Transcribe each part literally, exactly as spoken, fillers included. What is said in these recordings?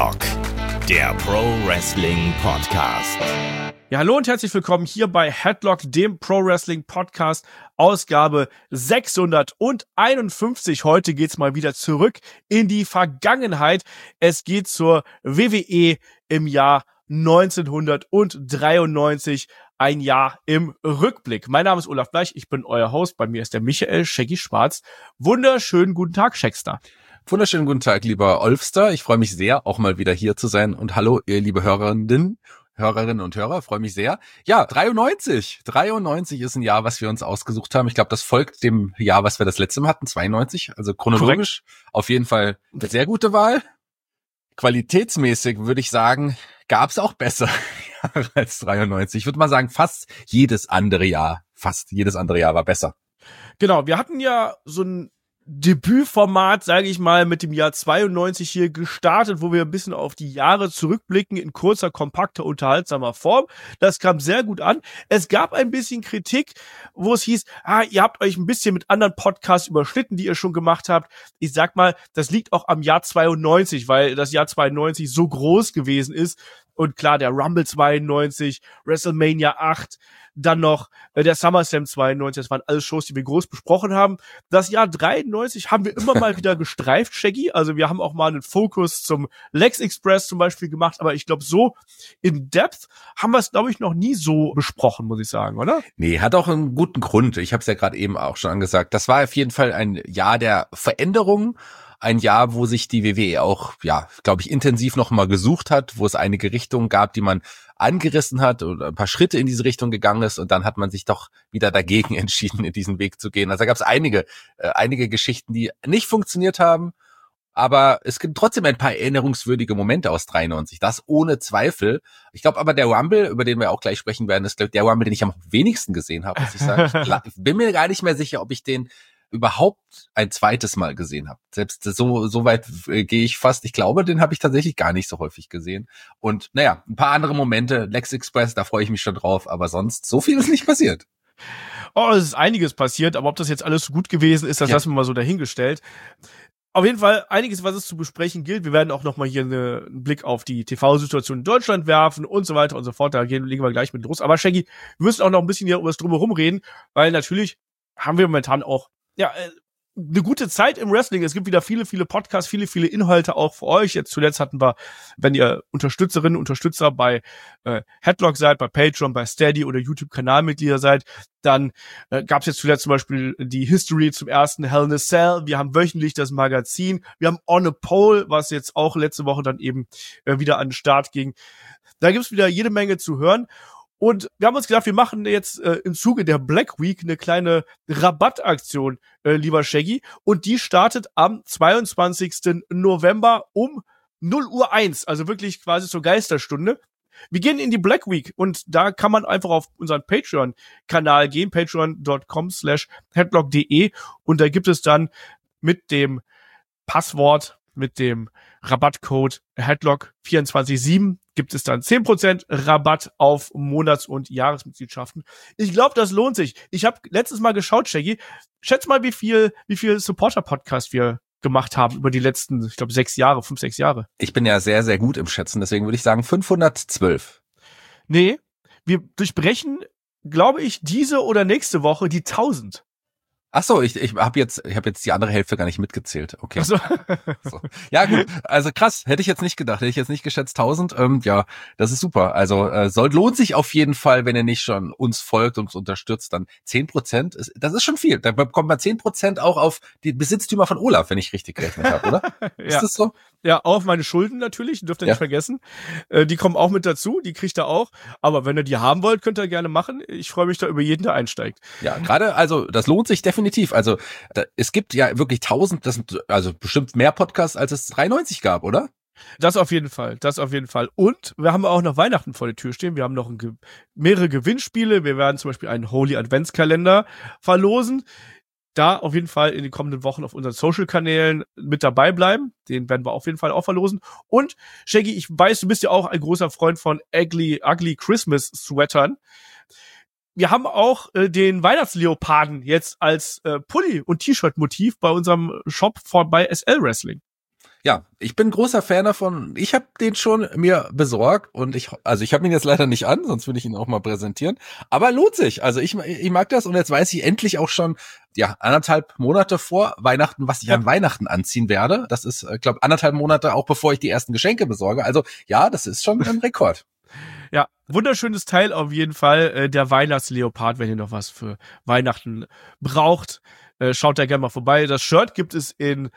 Headlock, der Pro Wrestling Podcast. Ja, hallo und herzlich willkommen hier bei Headlock, dem Pro Wrestling Podcast, Ausgabe sechshunderteinundfünfzig. Heute geht's mal wieder zurück in die Vergangenheit. Es geht zur W W E im Jahr neunzehnhundertdreiundneunzig, ein Jahr im Rückblick. Mein Name ist Olaf Bleich, ich bin euer Host. Bei mir ist der Michael Shaggy Schwarz. Wunderschönen guten Tag, Shackster. Wunderschönen guten Tag, lieber Olfster. Ich freue mich sehr, auch mal wieder hier zu sein. Und hallo, ihr liebe Hörerinnen, Hörerinnen und Hörer, freue mich sehr. Ja, dreiundneunzig. dreiundneunzig ist ein Jahr, was wir uns ausgesucht haben. Ich glaube, das folgt dem Jahr, was wir das letzte Mal hatten, zweiundneunzig. Also chronologisch Korrekt. Auf jeden Fall eine sehr gute Wahl. Qualitätsmäßig würde ich sagen, gab es auch besser als dreiundneunzig. Ich würde mal sagen, fast jedes andere Jahr, fast jedes andere Jahr war besser. Genau, wir hatten ja so ein Debütformat, sage ich mal, mit dem Jahr zweiundneunzig hier gestartet, wo wir ein bisschen auf die Jahre zurückblicken in kurzer, kompakter, unterhaltsamer Form. Das kam sehr gut an. Es gab ein bisschen Kritik, wo es hieß, ah, ihr habt euch ein bisschen mit anderen Podcasts überschnitten, die ihr schon gemacht habt. Ich sag mal, das liegt auch am Jahr zweiundneunzig, weil das Jahr zweiundneunzig so groß gewesen ist. Und klar, der Rumble zweiundneunzig, WrestleMania acht, dann noch äh, der SummerSlam zweiundneunzig, das waren alles Shows, die wir groß besprochen haben. Das Jahr dreiundneunzig haben wir immer mal wieder gestreift, Shaggy. Also wir haben auch mal einen Fokus zum Lex Express zum Beispiel gemacht, aber ich glaube, so in Depth haben wir es, glaube ich, noch nie so besprochen, muss ich sagen, oder? Nee, hat auch einen guten Grund. Ich habe es ja gerade eben auch schon angesagt. Das war auf jeden Fall ein Jahr der Veränderung. Ein Jahr, wo sich die W W E auch, ja, glaube ich, intensiv noch mal gesucht hat, wo es einige Richtungen gab, die man angerissen hat oder ein paar Schritte in diese Richtung gegangen ist und dann hat man sich doch wieder dagegen entschieden, in diesen Weg zu gehen. Also da gab es einige, äh, einige Geschichten, die nicht funktioniert haben, aber es gibt trotzdem ein paar erinnerungswürdige Momente aus dreiundneunzig, das ohne Zweifel. Ich glaube aber der Rumble, über den wir auch gleich sprechen werden, ist glaub ich, der Rumble, den ich am wenigsten gesehen habe, muss ich sagen. Ich bin mir gar nicht mehr sicher, ob ich den überhaupt ein zweites Mal gesehen habe. Selbst so so weit äh, gehe ich fast. Ich glaube, den habe ich tatsächlich gar nicht so häufig gesehen. Und naja, ein paar andere Momente, Lex Express, da freue ich mich schon drauf, aber sonst, so viel ist nicht passiert. Oh, es ist einiges passiert, aber ob das jetzt alles so gut gewesen ist, das Ja. lassen wir mal so dahingestellt. Auf jeden Fall einiges, was es zu besprechen gilt. Wir werden auch noch mal hier eine, einen Blick auf die T V-Situation in Deutschland werfen und so weiter und so fort. Da gehen, legen wir gleich mit los. Aber Shaggy, wir müssen auch noch ein bisschen hier über das Drumherum reden, weil natürlich haben wir momentan auch ja, eine gute Zeit im Wrestling. Es gibt wieder viele, viele Podcasts, viele, viele Inhalte auch für euch. Jetzt zuletzt hatten wir, wenn ihr Unterstützerinnen, Unterstützer bei äh, Headlock seid, bei Patreon, bei Steady oder YouTube-Kanalmitglieder seid, dann äh, gab es jetzt zuletzt zum Beispiel die History zum ersten Hell in a Cell. Wir haben wöchentlich das Magazin. Wir haben On a Pole, was jetzt auch letzte Woche dann eben äh, wieder an den Start ging. Da gibt's wieder jede Menge zu hören. Und wir haben uns gedacht, wir machen jetzt äh, im Zuge der Black Week eine kleine Rabattaktion, äh, lieber Shaggy. Und die startet am zweiundzwanzigsten November um null Uhr eins, also wirklich quasi zur Geisterstunde. Wir gehen in die Black Week und da kann man einfach auf unseren Patreon-Kanal gehen, patreon.com slash headlock.de und da gibt es dann mit dem Passwort, mit dem Rabattcode Headlock vierundzwanzig sieben gibt es dann zehn Prozent Rabatt auf Monats- und Jahresmitgliedschaften. Ich glaube, das lohnt sich. Ich habe letztes Mal geschaut, Shaggy. Schätz mal, wie viel wie viel Supporter-Podcast wir gemacht haben über die letzten, ich glaube, sechs Jahre, fünf, sechs Jahre. Ich bin ja sehr, sehr gut im Schätzen, deswegen würde ich sagen fünfhundertzwölf. Nee, wir durchbrechen, glaube ich, diese oder nächste Woche die tausend. Ach so, ich ich habe jetzt ich habe jetzt die andere Hälfte gar nicht mitgezählt. Okay. Also, So. Ja gut, also krass, hätte ich jetzt nicht gedacht, hätte ich jetzt nicht geschätzt tausend. Ähm, ja, das ist super. Also äh, soll lohnt sich auf jeden Fall, wenn ihr nicht schon uns folgt und uns unterstützt, dann zehn Prozent, ist, das ist schon viel. Da bekommt man zehn Prozent auch auf die Besitztümer von Olaf, wenn ich richtig gerechnet habe, oder? ja. Ist das so? Ja, auch meine Schulden natürlich, dürft ihr Ja. nicht vergessen. Äh, die kommen auch mit dazu, die kriegt ihr auch. Aber wenn ihr die haben wollt, könnt ihr gerne machen. Ich freue mich da über jeden, der einsteigt. Ja, gerade, also das lohnt sich definitiv. Also da, es gibt ja wirklich tausend, das sind also bestimmt mehr Podcasts, als es dreiundneunzig gab, oder? Das auf jeden Fall, das auf jeden Fall. Und wir haben auch noch Weihnachten vor der Tür stehen. Wir haben noch ein, Ge- mehrere Gewinnspiele. Wir werden zum Beispiel einen Holy Adventskalender verlosen. Da auf jeden Fall in den kommenden Wochen auf unseren Social-Kanälen mit dabei bleiben. Den werden wir auf jeden Fall auch verlosen. Und Shaggy, ich weiß, du bist ja auch ein großer Freund von Ugly, Ugly Christmas Sweatern. Wir haben auch äh, den Weihnachtsleoparden jetzt als äh, Pulli- und T-Shirt-Motiv bei unserem Shop vor, bei S L Wrestling. Ja, ich bin großer Fan davon. Ich habe den schon mir besorgt und ich, also ich habe ihn jetzt leider nicht an, sonst würde ich ihn auch mal präsentieren. Aber lohnt sich. Also ich, ich mag das und jetzt weiß ich endlich auch schon, ja, anderthalb Monate vor Weihnachten, was ich ja. an Weihnachten anziehen werde. Das ist, ich glaube, anderthalb Monate auch bevor ich die ersten Geschenke besorge. Also ja, das ist schon ein Rekord. Ja, wunderschönes Teil auf jeden Fall. Äh, der Weihnachtsleopard, wenn ihr noch was für Weihnachten braucht, äh, schaut da gerne mal vorbei. Das Shirt gibt es in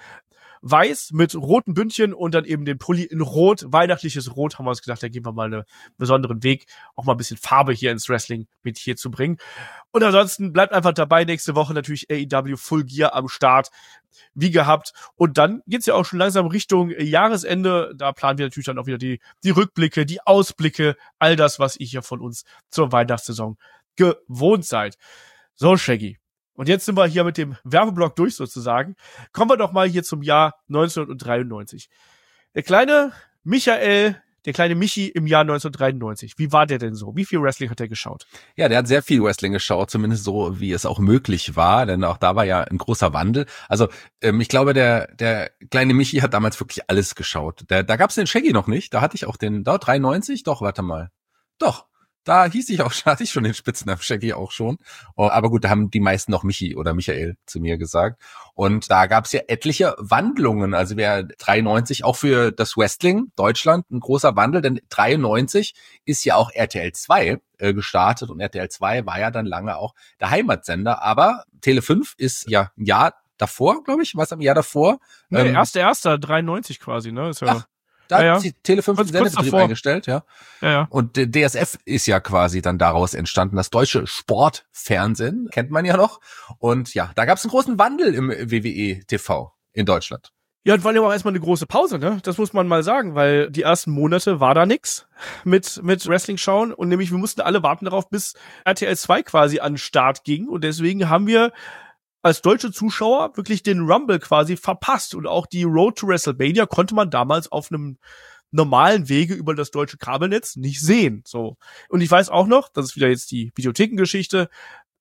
weiß mit roten Bündchen und dann eben den Pulli in rot, weihnachtliches Rot, haben wir uns gedacht, da gehen wir mal einen besonderen Weg, auch mal ein bisschen Farbe hier ins Wrestling mit hier zu bringen. Und ansonsten bleibt einfach dabei, nächste Woche natürlich A E W Full Gear am Start, wie gehabt. Und dann geht's ja auch schon langsam Richtung Jahresende, da planen wir natürlich dann auch wieder die, die Rückblicke, die Ausblicke, all das, was ihr hier von uns zur Weihnachtssaison gewohnt seid. So, Shaggy. Und jetzt sind wir hier mit dem Werbeblock durch sozusagen. Kommen wir doch mal hier zum Jahr neunzehnhundertdreiundneunzig. Der kleine Michael, der kleine Michi im Jahr neunzehnhundertdreiundneunzig. Wie war der denn so? Wie viel Wrestling hat er geschaut? Ja, der hat sehr viel Wrestling geschaut, zumindest so, wie es auch möglich war, denn auch da war ja ein großer Wandel. Also ähm, ich glaube, der der kleine Michi hat damals wirklich alles geschaut. Der, da gab's den Shaggy noch nicht, da hatte ich auch den, da dreiundneunzig, doch, warte mal. Doch. Da hieß ich auch, hatte ich schon den Spitznamen Shaggy auch schon. Oh, aber gut, da haben die meisten noch Michi oder Michael zu mir gesagt. Und da gab es ja etliche Wandlungen. Also wer dreiundneunzig auch für das Wrestling Deutschland ein großer Wandel, denn dreiundneunzig ist ja auch R T L zwei äh, gestartet und R T L zwei war ja dann lange auch der Heimatsender. Aber Tele fünf ist ja ein Jahr davor, glaube ich, was am Jahr davor. Nee, ähm, erster erster dreiundneunzig quasi, ne? Ist ja ach, Da ja, hat ja. Tele fünf den Sendebetrieb eingestellt, ja. Ja, ja. Und D S F ist ja quasi dann daraus entstanden. Das deutsche Sportfernsehen kennt man ja noch. Und ja, da gab es einen großen Wandel im W W E-T V in Deutschland. Ja, und war ja auch erstmal eine große Pause, ne? Das muss man mal sagen, weil die ersten Monate war da nix mit mit Wrestling schauen und nämlich wir mussten alle warten darauf, bis R T L zwei quasi an den Start ging und deswegen haben wir als deutsche Zuschauer wirklich den Rumble quasi verpasst und auch die Road to WrestleMania konnte man damals auf einem normalen Wege über das deutsche Kabelnetz nicht sehen. So. Und ich weiß auch noch, das ist wieder jetzt die Videothekengeschichte,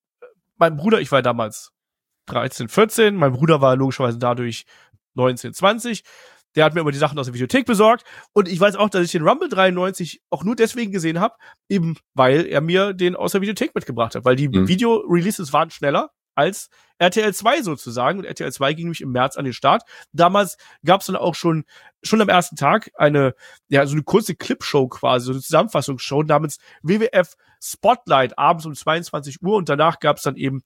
mein Bruder, ich war damals dreizehn, vierzehn, mein Bruder war logischerweise dadurch neunzehn, zwanzig, der hat mir immer die Sachen aus der Videothek besorgt und ich weiß auch, dass ich den Rumble dreiundneunzig auch nur deswegen gesehen habe, eben weil er mir den aus der Videothek mitgebracht hat, weil die mhm. Video-Releases waren schneller als R T L zwei sozusagen. Und R T L zwei ging nämlich im März an den Start. Damals gab es dann auch schon schon am ersten Tag eine, ja, so eine kurze Clipshow quasi, so eine Zusammenfassungsshow namens W W F Spotlight abends um zweiundzwanzig Uhr. Und danach gab es dann eben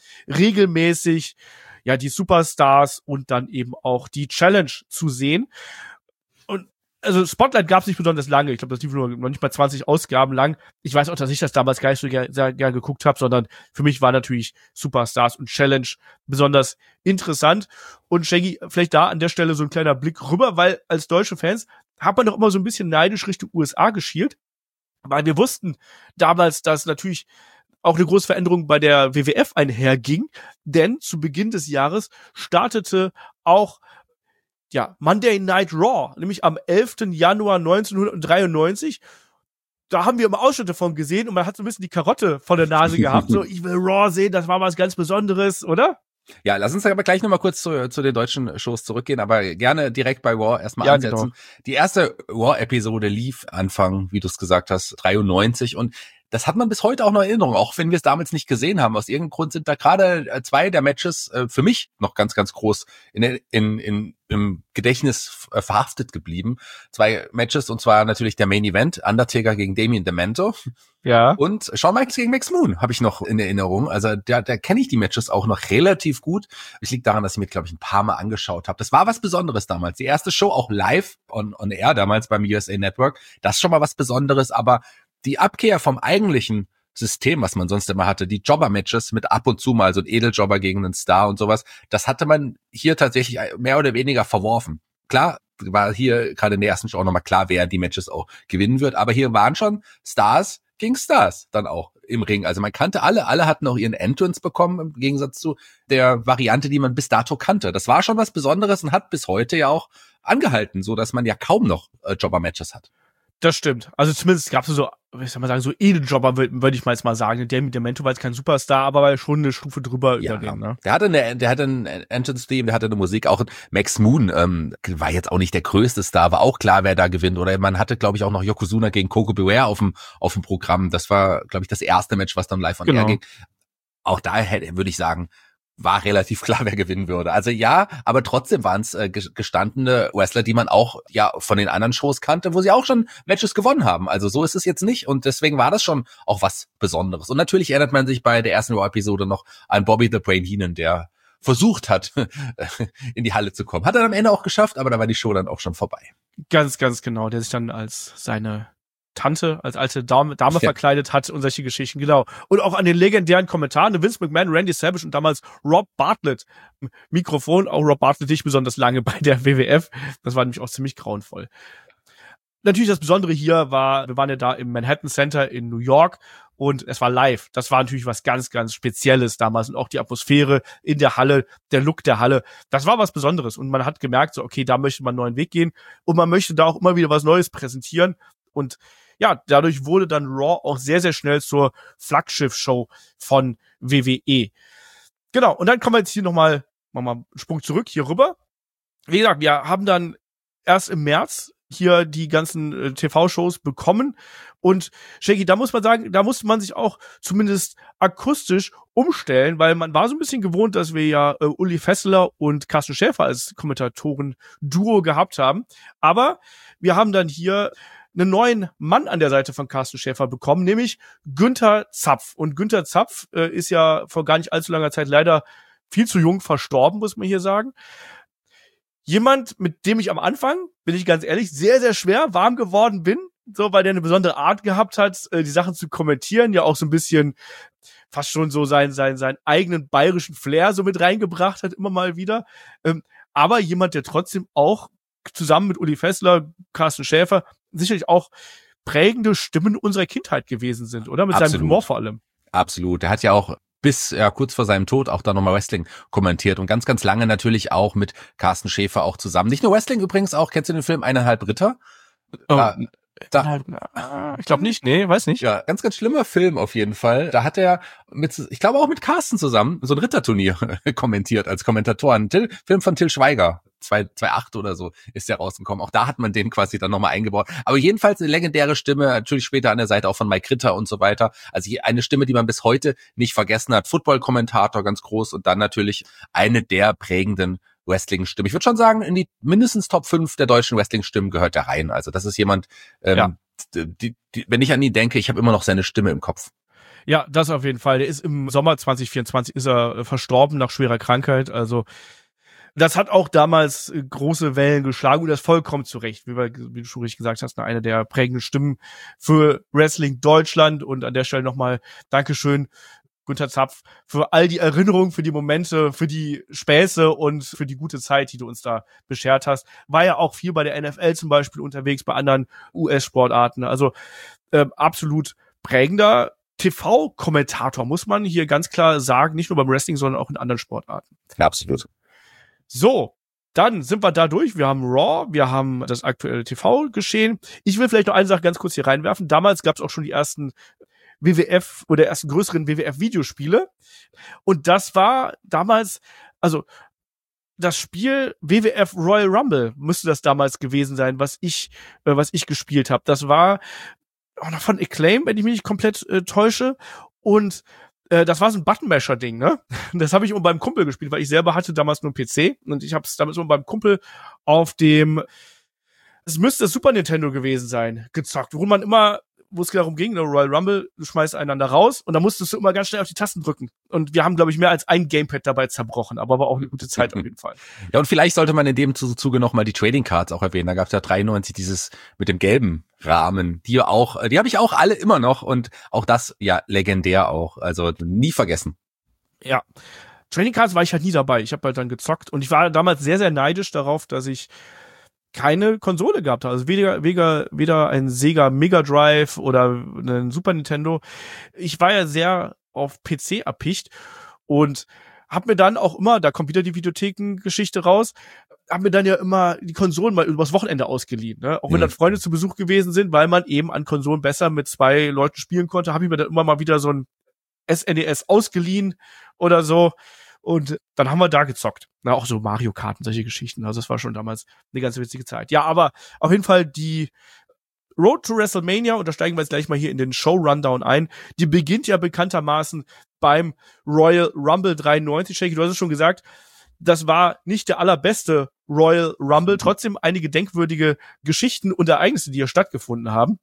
regelmäßig, ja, die Superstars und dann eben auch die Challenge zu sehen. Und also Spotlight gab es nicht besonders lange. Ich glaube, das lief nur noch nicht mal zwanzig Ausgaben lang. Ich weiß auch, dass ich das damals gar nicht so gern, sehr gern geguckt habe, sondern für mich war natürlich Superstars und Challenge besonders interessant. Und Shaggy, vielleicht da an der Stelle so ein kleiner Blick rüber, weil als deutsche Fans hat man doch immer so ein bisschen neidisch Richtung U S A geschielt, weil wir wussten damals, dass natürlich auch eine große Veränderung bei der W W F einherging, denn zu Beginn des Jahres startete auch ja, Monday Night Raw, nämlich am elften Januar neunzehnhundertdreiundneunzig. Da haben wir immer Ausschnitte davon gesehen und man hat so ein bisschen die Karotte vor der Nase gehabt. So, ich will Raw sehen, das war was ganz Besonderes, oder? Ja, lass uns aber gleich nochmal kurz zu, zu den deutschen Shows zurückgehen, aber gerne direkt bei Raw erstmal ja, ansetzen. Genau. Die erste Raw-Episode lief Anfang, wie du es gesagt hast, dreiundneunzig und das hat man bis heute auch noch in Erinnerung, auch wenn wir es damals nicht gesehen haben. Aus irgendeinem Grund sind da gerade zwei der Matches äh, für mich noch ganz, ganz groß in, in, in, im Gedächtnis äh, verhaftet geblieben. Zwei Matches, und zwar natürlich der Main Event, Undertaker gegen Damien Demento. Ja. Und Shawn Michaels gegen Max Moon habe ich noch in Erinnerung. Also da, da kenne ich die Matches auch noch relativ gut. Es liegt daran, dass ich mir, glaube ich, ein paar Mal angeschaut habe. Das war was Besonderes damals. Die erste Show auch live on, on air damals beim U S A Network. Das ist schon mal was Besonderes, aber die Abkehr vom eigentlichen System, was man sonst immer hatte, die Jobber-Matches mit ab und zu mal so ein Edeljobber gegen einen Star und sowas, das hatte man hier tatsächlich mehr oder weniger verworfen. Klar, war hier gerade in der ersten Show auch nochmal klar, wer die Matches auch gewinnen wird, aber hier waren schon Stars gegen Stars dann auch im Ring. Also man kannte alle, alle hatten auch ihren Entrance bekommen, im Gegensatz zu der Variante, die man bis dato kannte. Das war schon was Besonderes und hat bis heute ja auch angehalten, so dass man ja kaum noch äh, Jobber-Matches hat. Das stimmt. Also zumindest gab es so, ich soll mal sagen, so Edeljobber, würde würd ich mal jetzt mal sagen. Der mit Demento war jetzt kein Superstar, aber war schon eine Stufe drüber ja, über den, ne? Der hatte eine, der hatte ein Entrance-Theme, der hatte eine Musik, auch Max Moon ähm, war jetzt auch nicht der größte Star, war auch klar, wer da gewinnt. Oder man hatte, glaube ich, auch noch Yokozuna gegen Koko Beware auf dem auf dem Programm. Das war, glaube ich, das erste Match, was dann live on Genau. air ging. Auch da hätte, würde ich sagen, war relativ klar, wer gewinnen würde. Also ja, aber trotzdem waren es äh, gestandene Wrestler, die man auch ja von den anderen Shows kannte, wo sie auch schon Matches gewonnen haben. Also so ist es jetzt nicht und deswegen war das schon auch was Besonderes. Und natürlich erinnert man sich bei der ersten Raw-Episode noch an Bobby the Brain Heenan, der versucht hat, in die Halle zu kommen. Hat er am Ende auch geschafft, aber da war die Show dann auch schon vorbei. Ganz, ganz genau. Der sich dann als seine Tante, als alte Dame, Dame ja. verkleidet hat und solche Geschichten, genau. Und auch an den legendären Kommentaren, Vince McMahon, Randy Savage und damals Rob Bartlett. Mikrofon, auch Rob Bartlett nicht besonders lange bei der W W F. Das war nämlich auch ziemlich grauenvoll. Natürlich das Besondere hier war, wir waren ja da im Manhattan Center in New York und es war live. Das war natürlich was ganz, ganz Spezielles damals und auch die Atmosphäre in der Halle, der Look der Halle, das war was Besonderes und man hat gemerkt, so okay, da möchte man einen neuen Weg gehen und man möchte da auch immer wieder was Neues präsentieren und ja, dadurch wurde dann Raw auch sehr, sehr schnell zur Flaggschiff-Show von W W E. Genau, und dann kommen wir jetzt hier nochmal, machen wir mal einen Sprung zurück, hier rüber. Wie gesagt, wir haben dann erst im März hier die ganzen äh, T V-Shows bekommen und Shaggy, da muss man sagen, da musste man sich auch zumindest akustisch umstellen, weil man war so ein bisschen gewohnt, dass wir ja äh, Uli Fessler und Carsten Schäfer als Kommentatoren-Duo gehabt haben, aber wir haben dann hier einen neuen Mann an der Seite von Carsten Schäfer bekommen, nämlich Günther Zapf. Und Günther Zapf äh, ist ja vor gar nicht allzu langer Zeit leider viel zu jung verstorben, muss man hier sagen. Jemand, mit dem ich am Anfang, bin ich ganz ehrlich, sehr, sehr schwer warm geworden bin, so, weil der eine besondere Art gehabt hat, äh, die Sachen zu kommentieren, ja auch so ein bisschen fast schon so seinen, seinen, seinen eigenen bayerischen Flair so mit reingebracht hat, immer mal wieder. Ähm, aber jemand, der trotzdem auch zusammen mit Uli Fessler, Carsten Schäfer, sicherlich auch prägende Stimmen unserer Kindheit gewesen sind, oder? Mit Absolut. Seinem Humor vor allem. Absolut. Der hat ja auch bis ja kurz vor seinem Tod auch da nochmal Wrestling kommentiert und ganz, ganz lange natürlich auch mit Carsten Schäfer auch zusammen. Nicht nur Wrestling übrigens auch, kennst du den Film Eineinhalb Ritter? Oh. Da, da, ich glaube nicht, nee, weiß nicht. Ja, ganz, ganz schlimmer Film auf jeden Fall. Da hat er mit, ich glaube auch mit Carsten zusammen, so ein Ritterturnier kommentiert als Kommentatoren. Till, Film von Till Schweiger. zweitausendacht oder so ist der rausgekommen. Auch da hat man den quasi dann nochmal eingebaut. Aber jedenfalls eine legendäre Stimme, natürlich später an der Seite auch von Mike Ritter und so weiter. Also eine Stimme, die man bis heute nicht vergessen hat. Football-Kommentator ganz groß und dann natürlich eine der prägenden Wrestling-Stimmen. Ich würde schon sagen, in die mindestens Top fünf der deutschen Wrestling-Stimmen gehört er rein. Also das ist jemand, ähm, ja. die, die, wenn ich an ihn denke, ich habe immer noch seine Stimme im Kopf. Ja, das auf jeden Fall. Der ist im Sommer zwanzig vierundzwanzig ist er verstorben nach schwerer Krankheit. Also das hat auch damals große Wellen geschlagen und das vollkommen zurecht, wie, wir, wie du schon richtig gesagt hast, eine der prägenden Stimmen für Wrestling Deutschland und an der Stelle nochmal Dankeschön, Günther Zapf, für all die Erinnerungen, für die Momente, für die Späße und für die gute Zeit, die du uns da beschert hast. War ja auch viel bei der N F L zum Beispiel unterwegs, bei anderen U S-Sportarten, also äh, absolut prägender T V-Kommentator, muss man hier ganz klar sagen, nicht nur beim Wrestling, sondern auch in anderen Sportarten. Ja, absolut. So, dann sind wir da durch. Wir haben Raw, wir haben das aktuelle T V-Geschehen. Ich will vielleicht noch eine Sache ganz kurz hier reinwerfen. Damals gab es auch schon die ersten W W F oder ersten größeren W W F-Videospiele. Und das war damals, also das Spiel W W F Royal Rumble müsste das damals gewesen sein, was ich, äh, was ich gespielt habe. Das war auch noch von Acclaim, wenn ich mich nicht komplett äh, täusche. Und das war so ein Buttonmasher-Ding, ne? Das habe ich immer beim Kumpel gespielt, weil ich selber hatte damals nur einen P C und ich habe es damals immer beim Kumpel auf dem, es müsste das Super Nintendo gewesen sein, gezockt, wo man immer, wo es darum ging, ne, Royal Rumble, du schmeißt einander raus und dann musstest du immer ganz schnell auf die Tasten drücken. Und wir haben, glaube ich, mehr als ein Gamepad dabei zerbrochen, aber war auch eine gute Zeit auf jeden Fall. Ja, und vielleicht sollte man in dem Zuge noch mal die Trading Cards auch erwähnen. Da gab es ja dreiundneunzig dieses mit dem gelben Rahmen, die auch, die habe ich auch alle immer noch und auch das ja legendär auch, also nie vergessen. Ja, Trading Cards war ich halt nie dabei. Ich habe halt dann gezockt und ich war damals sehr, sehr neidisch darauf, dass ich keine Konsole gehabt habe. Also weder, weder, weder ein Sega Mega Drive oder ein Super Nintendo. Ich war ja sehr auf P C erpicht und hab mir dann auch immer, da kommt wieder die Videothekengeschichte raus, hab mir dann ja immer die Konsolen mal übers Wochenende ausgeliehen, ne? Auch wenn Ja. dann Freunde zu Besuch gewesen sind, weil man eben an Konsolen besser mit zwei Leuten spielen konnte, habe ich mir dann immer mal wieder so ein S N E S ausgeliehen oder so. Und dann haben wir da gezockt. Na, auch so Mario Karten, solche Geschichten. Also das war schon damals eine ganz witzige Zeit. Ja, aber auf jeden Fall die Road to WrestleMania, und da steigen wir jetzt gleich mal hier in den Show-Rundown ein, die beginnt ja bekanntermaßen beim Royal Rumble dreiundneunzig. Shaky, du hast es schon gesagt, das war nicht der allerbeste Royal Rumble, trotzdem einige denkwürdige Geschichten und Ereignisse, die hier stattgefunden haben.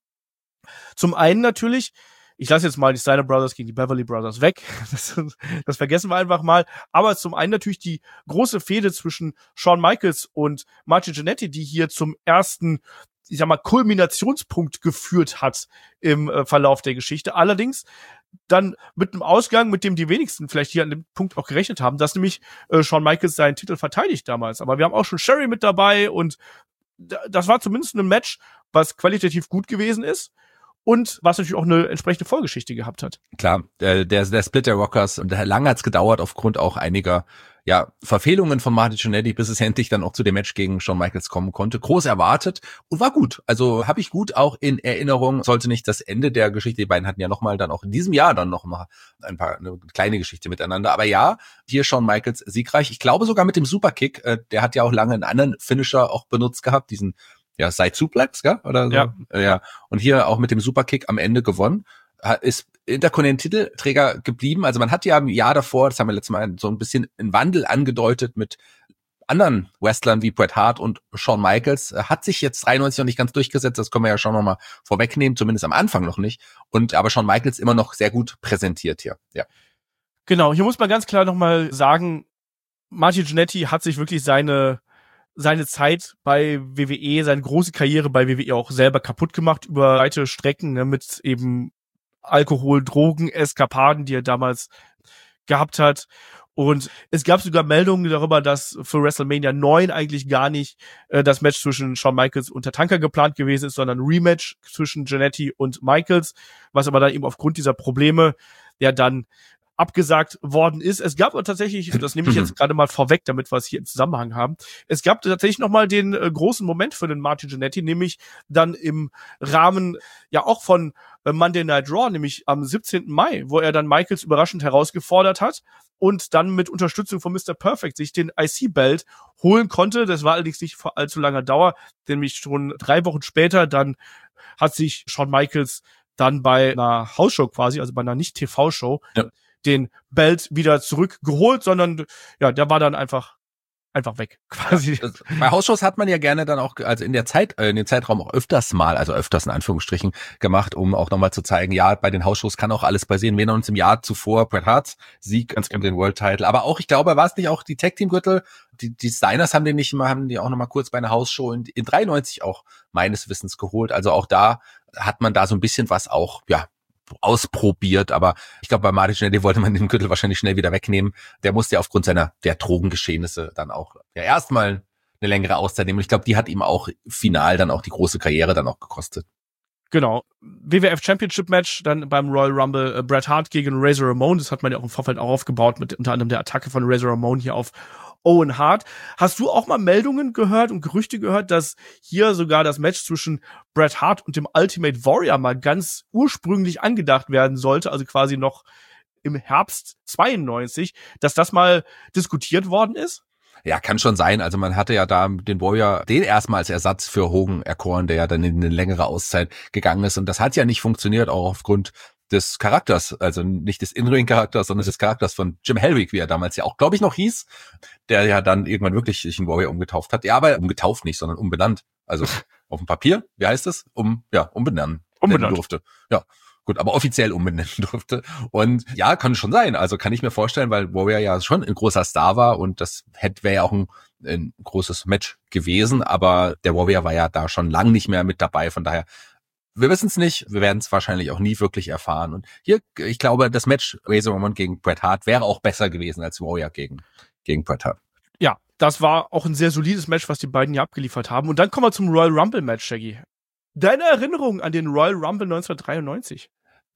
Zum einen natürlich, ich lasse jetzt mal die Steiner Brothers gegen die Beverly Brothers weg, das, das vergessen wir einfach mal, aber zum einen natürlich die große Fehde zwischen Shawn Michaels und Marty Jannetty, die hier zum ersten, ich sag mal, Kulminationspunkt geführt hat im äh, Verlauf der Geschichte. Allerdings dann mit einem Ausgang, mit dem die wenigsten vielleicht hier an dem Punkt auch gerechnet haben, dass nämlich äh, Shawn Michaels seinen Titel verteidigt damals. Aber wir haben auch schon Sherry mit dabei und d- das war zumindest ein Match, was qualitativ gut gewesen ist und was natürlich auch eine entsprechende Vorgeschichte gehabt hat. Klar, der, der, der Split der Rockers, und lange hat's gedauert aufgrund auch einiger ja Verfehlungen von Marty Jannetty, bis es endlich dann auch zu dem Match gegen Shawn Michaels kommen konnte. Groß erwartet und war gut. Also habe ich gut auch in Erinnerung. Sollte nicht das Ende der Geschichte. Die beiden hatten ja nochmal dann auch in diesem Jahr dann nochmal ein paar eine kleine Geschichte miteinander. Aber ja, hier Shawn Michaels siegreich. Ich glaube sogar mit dem Superkick. Äh, der hat ja auch lange einen anderen Finisher auch benutzt gehabt, diesen ja Side Suplex, gell? Oder so. Ja. Äh, ja. Und hier auch mit dem Superkick am Ende gewonnen. Ist Intercontinental-Titelträger geblieben. Also man hat ja im Jahr davor, das haben wir letztes Mal so ein bisschen einen Wandel angedeutet mit anderen Wrestlern wie Bret Hart und Shawn Michaels. Hat sich jetzt dreiundneunzig noch nicht ganz durchgesetzt, das können wir ja schon nochmal vorwegnehmen, zumindest am Anfang noch nicht. Und aber Shawn Michaels immer noch sehr gut präsentiert hier. Ja. Genau, hier muss man ganz klar nochmal sagen, Marty Jannetty hat sich wirklich seine seine Zeit bei W W E, seine große Karriere bei W W E auch selber kaputt gemacht über weite Strecken, ne, mit eben Alkohol, Drogen, Eskapaden, die er damals gehabt hat. Und es gab sogar Meldungen darüber, dass für WrestleMania neun eigentlich gar nicht äh, das Match zwischen Shawn Michaels und Tatanka geplant gewesen ist, sondern ein Rematch zwischen Jannetty und Michaels, was aber dann eben aufgrund dieser Probleme ja dann abgesagt worden ist. Es gab aber tatsächlich, das nehme ich jetzt gerade mal vorweg, damit wir es hier im Zusammenhang haben, es gab tatsächlich noch mal den äh, großen Moment für den Marty Jannetty, nämlich dann im Rahmen ja auch von äh, Monday Night Raw, nämlich am siebzehnten Mai, wo er dann Michaels überraschend herausgefordert hat und dann mit Unterstützung von Mister Perfect sich den I C-Belt holen konnte. Das war allerdings nicht vor allzu langer Dauer, nämlich schon drei Wochen später, dann hat sich Shawn Michaels dann bei einer Hausshow quasi, also bei einer Nicht-T V-Show, ja, den Belt wieder zurückgeholt, sondern ja, der war dann einfach einfach weg, quasi. Ja, bei Hausshows hat man ja gerne dann auch, also in der Zeit, äh, in dem Zeitraum auch öfters mal, also öfters in Anführungsstrichen gemacht, um auch nochmal zu zeigen, ja, bei den Hausshows kann auch alles passieren. Wir erinnern uns im Jahr zuvor Bret Harts Sieg um den World Title, aber auch, ich glaube, war es nicht auch die Tag Team Gürtel, die, die Steiners haben den nicht mal, haben die auch nochmal kurz bei einer Hausshow in, in dreiundneunzig auch meines Wissens geholt. Also auch da hat man da so ein bisschen was auch, ja, ausprobiert, aber ich glaube, bei Marty Jannetty wollte man den Gürtel wahrscheinlich schnell wieder wegnehmen. Der musste ja aufgrund seiner der Drogengeschehnisse dann auch ja erstmal eine längere Auszeit nehmen. Und ich glaube, die hat ihm auch final dann auch die große Karriere dann auch gekostet. Genau. W W F Championship Match, dann beim Royal Rumble äh, Bret Hart gegen Razor Ramon. Das hat man ja auch im Vorfeld auch aufgebaut mit unter anderem der Attacke von Razor Ramon hier auf Owen Hart. Hast du auch mal Meldungen gehört und Gerüchte gehört, dass hier sogar das Match zwischen Bret Hart und dem Ultimate Warrior mal ganz ursprünglich angedacht werden sollte, also quasi noch im Herbst zweiundneunzig, dass das mal diskutiert worden ist? Ja, kann schon sein. Also man hatte ja da den Warrior, den erstmal als Ersatz für Hogan erkoren, der ja dann in eine längere Auszeit gegangen ist. Und das hat ja nicht funktioniert, auch aufgrund des Charakters, also nicht des In-Ring-Charakters, sondern des Charakters von Jim Hellwig, wie er damals ja auch, glaube ich, noch hieß, der ja dann irgendwann wirklich sich in Warrior umgetauft hat. Ja, aber umgetauft nicht, sondern umbenannt. Also auf dem Papier, wie heißt es? Um, ja, umbenennen. Umbenannt. Durfte. Ja. Gut, aber offiziell umbenennen durfte. Und ja, kann schon sein. Also kann ich mir vorstellen, weil Warrior ja schon ein großer Star war und das hätte wäre ja auch ein, ein großes Match gewesen, aber der Warrior war ja da schon lang nicht mehr mit dabei. Von daher, wir wissen es nicht. Wir werden es wahrscheinlich auch nie wirklich erfahren. Und hier, ich glaube, das Match Razor Ramon gegen Bret Hart wäre auch besser gewesen als Warrior gegen, gegen Bret Hart. Ja, das war auch ein sehr solides Match, was die beiden hier abgeliefert haben. Und dann kommen wir zum Royal Rumble Match, Shaggy. Deine Erinnerung an den Royal Rumble neunzehnhundertdreiundneunzig?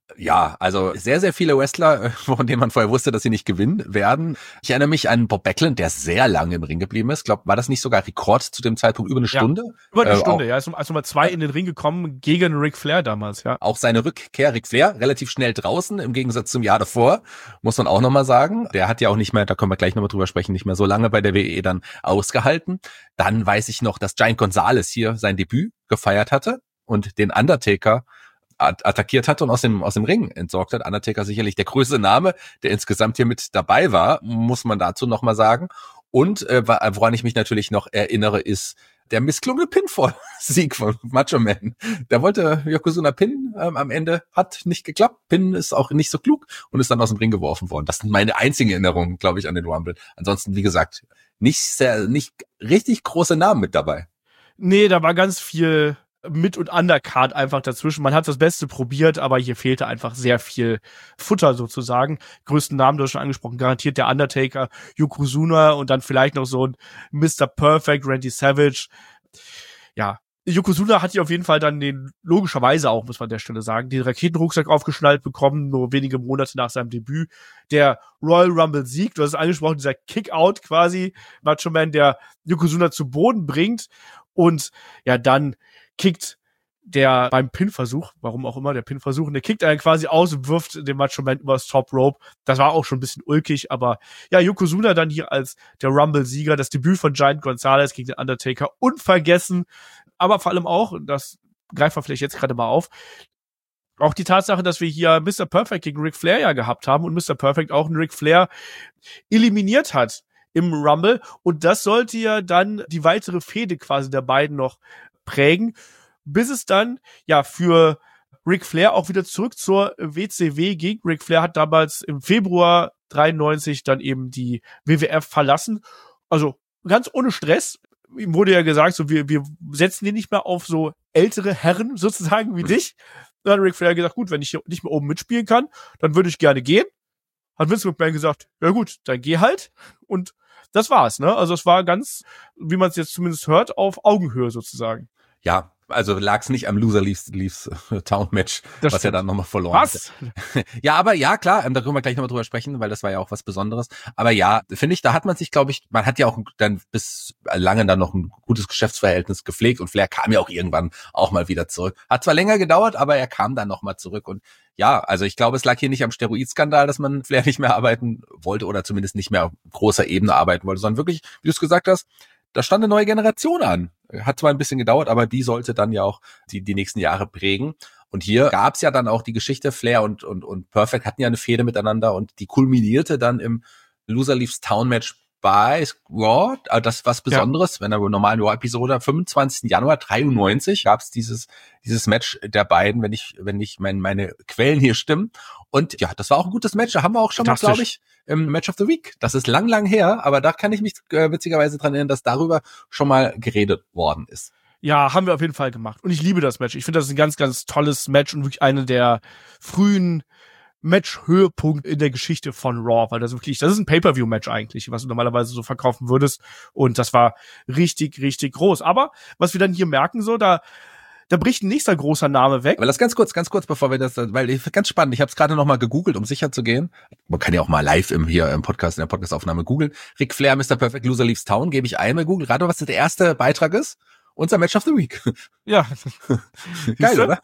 Ja, also sehr, sehr viele Wrestler, von denen man vorher wusste, dass sie nicht gewinnen werden. Ich erinnere mich an Bob Backlund, der sehr lange im Ring geblieben ist. Ich glaube, war das nicht sogar Rekord zu dem Zeitpunkt über eine Stunde? Ja, über eine äh, Stunde, auch, ja. Er ist um, also Nummer zwei in den Ring gekommen gegen Ric Flair damals, ja. Auch seine Rückkehr, Ric Flair, relativ schnell draußen, im Gegensatz zum Jahr davor, muss man auch nochmal sagen. Der hat ja auch nicht mehr, da können wir gleich nochmal drüber sprechen, nicht mehr so lange bei der W W E dann ausgehalten. Dann weiß ich noch, dass Giant Gonzalez hier sein Debüt gefeiert hatte und den Undertaker attackiert hatte und aus dem aus dem Ring entsorgt hat. Undertaker sicherlich der größte Name, der insgesamt hier mit dabei war, muss man dazu nochmal sagen. Und äh, woran ich mich natürlich noch erinnere, ist der missglungene Pinfall-Sieg von Macho Man. Der wollte Yokozuna pinnen ähm, am Ende, hat nicht geklappt. Pinnen ist auch nicht so klug und ist dann aus dem Ring geworfen worden. Das sind meine einzigen Erinnerungen, glaube ich, an den Rumble. Ansonsten, wie gesagt, nicht sehr, nicht richtig große Namen mit dabei. Nee, da war ganz viel Mit- und Undercard einfach dazwischen. Man hat das Beste probiert, aber hier fehlte einfach sehr viel Futter sozusagen. Größten Namen, du hast schon angesprochen, garantiert der Undertaker, Yokozuna und dann vielleicht noch so ein Mister Perfect, Randy Savage. Ja, Yokozuna hat hier auf jeden Fall dann den, logischerweise auch, muss man an der Stelle sagen, den Raketenrucksack aufgeschnallt bekommen, nur wenige Monate nach seinem Debüt. Der Royal Rumble Sieg, du hast es angesprochen, dieser Kick-Out quasi, Macho Man, der Yokozuna zu Boden bringt und ja, dann kickt der beim Pin-Versuch, warum auch immer, der Pin-Versuch, und der kickt einen quasi aus und wirft den Macho Man übers Top Rope. Das war auch schon ein bisschen ulkig, aber ja, Yokozuna dann hier als der Rumble-Sieger, das Debüt von Giant Gonzalez gegen den Undertaker, unvergessen, aber vor allem auch, das greifen wir vielleicht jetzt gerade mal auf, auch die Tatsache, dass wir hier Mister Perfect gegen Ric Flair ja gehabt haben und Mister Perfect auch einen Ric Flair eliminiert hat im Rumble, und das sollte ja dann die weitere Fehde quasi der beiden noch prägen, bis es dann ja für Ric Flair auch wieder zurück zur W C W ging. Ric Flair hat damals im Februar dreiundneunzig dann eben die W W F verlassen. Also ganz ohne Stress. Ihm wurde ja gesagt, so wir wir setzen den nicht mehr auf so ältere Herren sozusagen wie dich. Dann hat Ric Flair gesagt, gut, wenn ich hier nicht mehr oben mitspielen kann, dann würde ich gerne gehen. Hat Vince McMahon gesagt, ja gut, dann geh halt. Und das war's, ne? Also es war ganz, wie man es jetzt zumindest hört, auf Augenhöhe sozusagen. Ja, also lag's nicht am Loser Leaves, Leaves Town Match, das was stimmt. er dann nochmal verloren hat. Was? Ja, aber ja, klar, da können wir gleich nochmal drüber sprechen, weil das war ja auch was Besonderes. Aber ja, finde ich, da hat man sich, glaube ich, man hat ja auch dann bis lange dann noch ein gutes Geschäftsverhältnis gepflegt und Flair kam ja auch irgendwann auch mal wieder zurück. Hat zwar länger gedauert, aber er kam dann nochmal zurück und ja, also ich glaube, es lag hier nicht am Steroidskandal, dass man Flair nicht mehr arbeiten wollte oder zumindest nicht mehr auf großer Ebene arbeiten wollte, sondern wirklich, wie du es gesagt hast, da stand eine neue Generation an. Hat zwar ein bisschen gedauert, aber die sollte dann ja auch die, die nächsten Jahre prägen. Und hier gab's ja dann auch die Geschichte, Flair und, und, und Perfect hatten ja eine Fehde miteinander und die kulminierte dann im Loser Leaves Town Match bei Raw. Also das ist was Besonderes, ja. Wenn der normalen Raw-Episode, fünfundzwanzigsten Januar dreiundneunzig gab's dieses, dieses Match der beiden, wenn ich, wenn ich mein, meine Quellen hier stimmen. Und ja, das war auch ein gutes Match. Da haben wir auch schon mal, glaube ich, im Match of the Week. Das ist lang, lang her, aber da kann ich mich äh, witzigerweise dran erinnern, dass darüber schon mal geredet worden ist. Ja, haben wir auf jeden Fall gemacht. Und ich liebe das Match. Ich finde, das ist ein ganz, ganz tolles Match und wirklich eine der frühen Match-Höhepunkte in der Geschichte von Raw, weil das wirklich, das ist ein Pay-Per-View-Match eigentlich, was du normalerweise so verkaufen würdest. Und das war richtig, richtig groß. Aber was wir dann hier merken, so, da Da bricht ein nächster großer Name weg. Aber das ganz kurz, ganz kurz, bevor wir das, weil ich ganz spannend, ich habe es gerade noch mal gegoogelt, um sicher zu gehen. Man kann ja auch mal live im hier im Podcast, in der Podcastaufnahme googeln. Ric Flair, Mister Perfect, Loser Leaves Town, gebe ich ein bei Google. Gerade was der erste Beitrag ist? Unser Match of the Week. Ja. Geil, oder?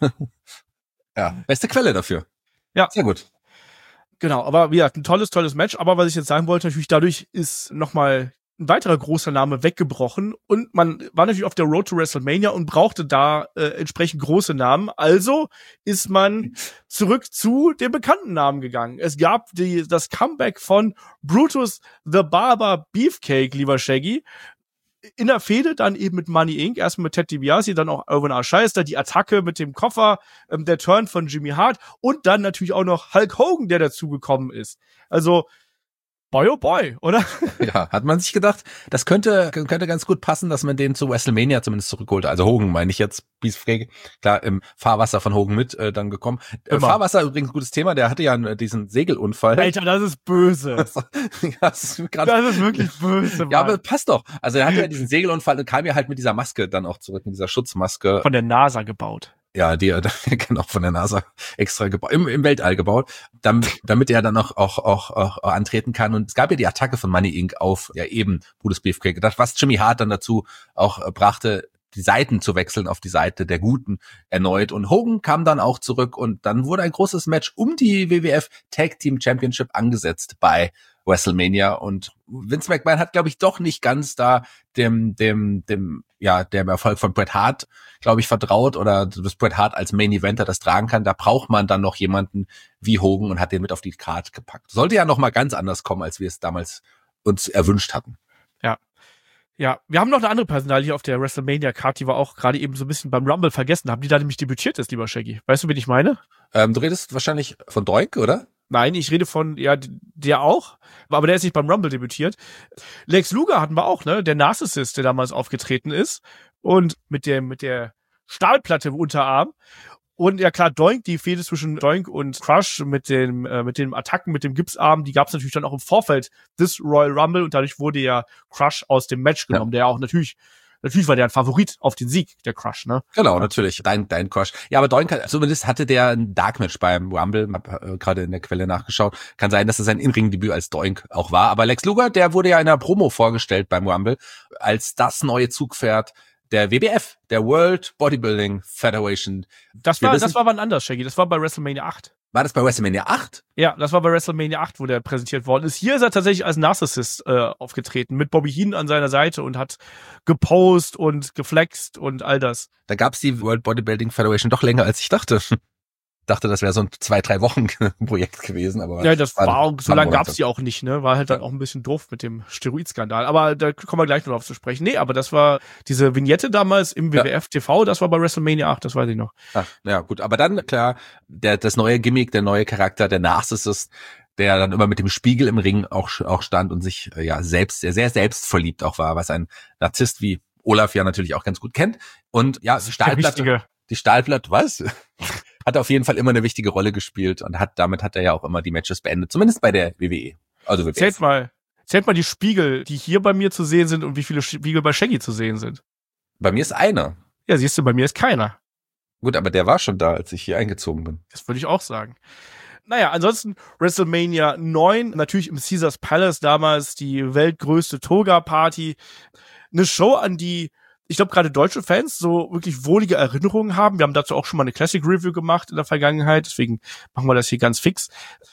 Ja, beste Quelle dafür. Ja. Sehr gut. Genau, aber wie gesagt, ein tolles, tolles Match. Aber was ich jetzt sagen wollte, natürlich dadurch ist nochmal ein weiterer großer Name weggebrochen und man war natürlich auf der Road to WrestleMania und brauchte da äh, entsprechend große Namen. Also ist man zurück zu den bekannten Namen gegangen. Es gab die, das Comeback von Brutus the Barber Beefcake, lieber Shaggy. In der Fehde dann eben mit Money Incorporated, erstmal mit Ted DiBiase, dann auch Irwin R. Schyster, die Attacke mit dem Koffer, ähm, der Turn von Jimmy Hart und dann natürlich auch noch Hulk Hogan, der dazugekommen ist. Also Boy, oh boy, oder? Ja, hat man sich gedacht, das könnte könnte ganz gut passen, dass man den zu WrestleMania zumindest zurückholte. Also Hogan meine ich jetzt, Beefcake, klar, im Fahrwasser von Hogan mit äh, dann gekommen. Äh, Fahrwasser übrigens ein gutes Thema, der hatte ja diesen Segelunfall. Alter, das ist böse. ja, das, ist grad, das ist wirklich böse, Mann. Ja, aber passt doch. Also er hatte ja diesen Segelunfall und kam ja halt mit dieser Maske dann auch zurück, mit dieser Schutzmaske. Von der NASA gebaut. Ja, die hat genau von der NASA extra gebaut, im, im Weltall gebaut, damit, damit er dann auch, auch, auch, auch antreten kann. Und es gab ja die Attacke von Money Incorporated auf ja eben Brutus Beefcake, das, was Jimmy Hart dann dazu auch äh, brachte, die Seiten zu wechseln auf die Seite der Guten erneut. Und Hogan kam dann auch zurück und dann wurde ein großes Match um die W W F Tag Team Championship angesetzt bei WrestleMania. Und Vince McMahon hat, glaube ich, doch nicht ganz da dem, dem, dem, ja, dem Erfolg von Bret Hart, glaube ich, vertraut oder dass Bret Hart als Main Eventer das tragen kann. Da braucht man dann noch jemanden wie Hogan und hat den mit auf die Card gepackt. Sollte ja noch mal ganz anders kommen, als wir es damals uns erwünscht hatten. Ja. Ja, wir haben noch eine andere Personalie hier auf der WrestleMania-Card, die wir auch gerade eben so ein bisschen beim Rumble vergessen haben, die da nämlich debütiert ist, lieber Shaggy. Weißt du, wen ich meine? Ähm, du redest wahrscheinlich von Doink, oder? Nein, ich rede von, ja, der auch, aber der ist nicht beim Rumble debütiert. Lex Luger hatten wir auch, ne, der Narcissist, der damals aufgetreten ist und mit dem, mit der Stahlplatte im Unterarm. Und ja klar, Doink, die Fehde zwischen Doink und Crush mit den, äh, mit den Attacken, mit dem Gipsarm, die gab es natürlich dann auch im Vorfeld des Royal Rumble und dadurch wurde ja Crush aus dem Match genommen, ja. Der auch natürlich, natürlich war der ein Favorit auf den Sieg, der Crush, ne? Genau, natürlich, dein, dein Crush. Ja, aber Doink, zumindest hatte der ein Dark Match beim Rumble, hab äh, gerade in der Quelle nachgeschaut. Kann sein, dass es sein In-Ring-Debüt als Doink auch war, aber Lex Luger, der wurde ja in einer Promo vorgestellt beim Rumble als das neue Zugpferd der W B F, der World Bodybuilding Federation. Das war, das war wann anders, Shaggy. Das war bei WrestleMania acht. War das bei WrestleMania acht? Ja, das war bei WrestleMania acht, wo der präsentiert worden ist. Hier ist er tatsächlich als Narcissist äh, aufgetreten, mit Bobby Heenan an seiner Seite und hat geposed und geflext und all das. Da gab's die World Bodybuilding Federation doch länger, als ich dachte. Dachte, das wäre so ein zwei, drei Wochen Projekt gewesen, aber. Ja, das war, war so lange gab's die auch nicht, ne? War halt dann auch ein bisschen doof mit dem Steroidskandal. Aber da kommen wir gleich noch drauf zu sprechen. Nee, aber das war diese Vignette damals im W W F T V, das war bei WrestleMania acht, das weiß ich noch. Ach, ja, gut. Aber dann, klar, der, das neue Gimmick, der neue Charakter, der Narcissist, der dann immer mit dem Spiegel im Ring auch, auch stand und sich, ja, selbst, sehr, sehr selbstverliebt auch war, was ein Narzisst wie Olaf ja natürlich auch ganz gut kennt. Und ja, die Stahlplatte, die Stahlplatte, was? Hat auf jeden Fall immer eine wichtige Rolle gespielt und hat, damit hat er ja auch immer die Matches beendet, zumindest bei der W W E. Also W W F. Zählt mal, zählt mal die Spiegel, die hier bei mir zu sehen sind und wie viele Spiegel bei Shaggy zu sehen sind. Bei mir ist einer. Ja, siehst du, bei mir ist keiner. Gut, aber der war schon da, als ich hier eingezogen bin. Das würde ich auch sagen. Naja, ansonsten WrestleMania neun, natürlich im Caesars Palace damals, die weltgrößte Toga-Party. Eine Show, an die ich glaube, gerade deutsche Fans so wirklich wohlige Erinnerungen haben. Wir haben dazu auch schon mal eine Classic Review gemacht in der Vergangenheit, deswegen machen wir das hier ganz fix.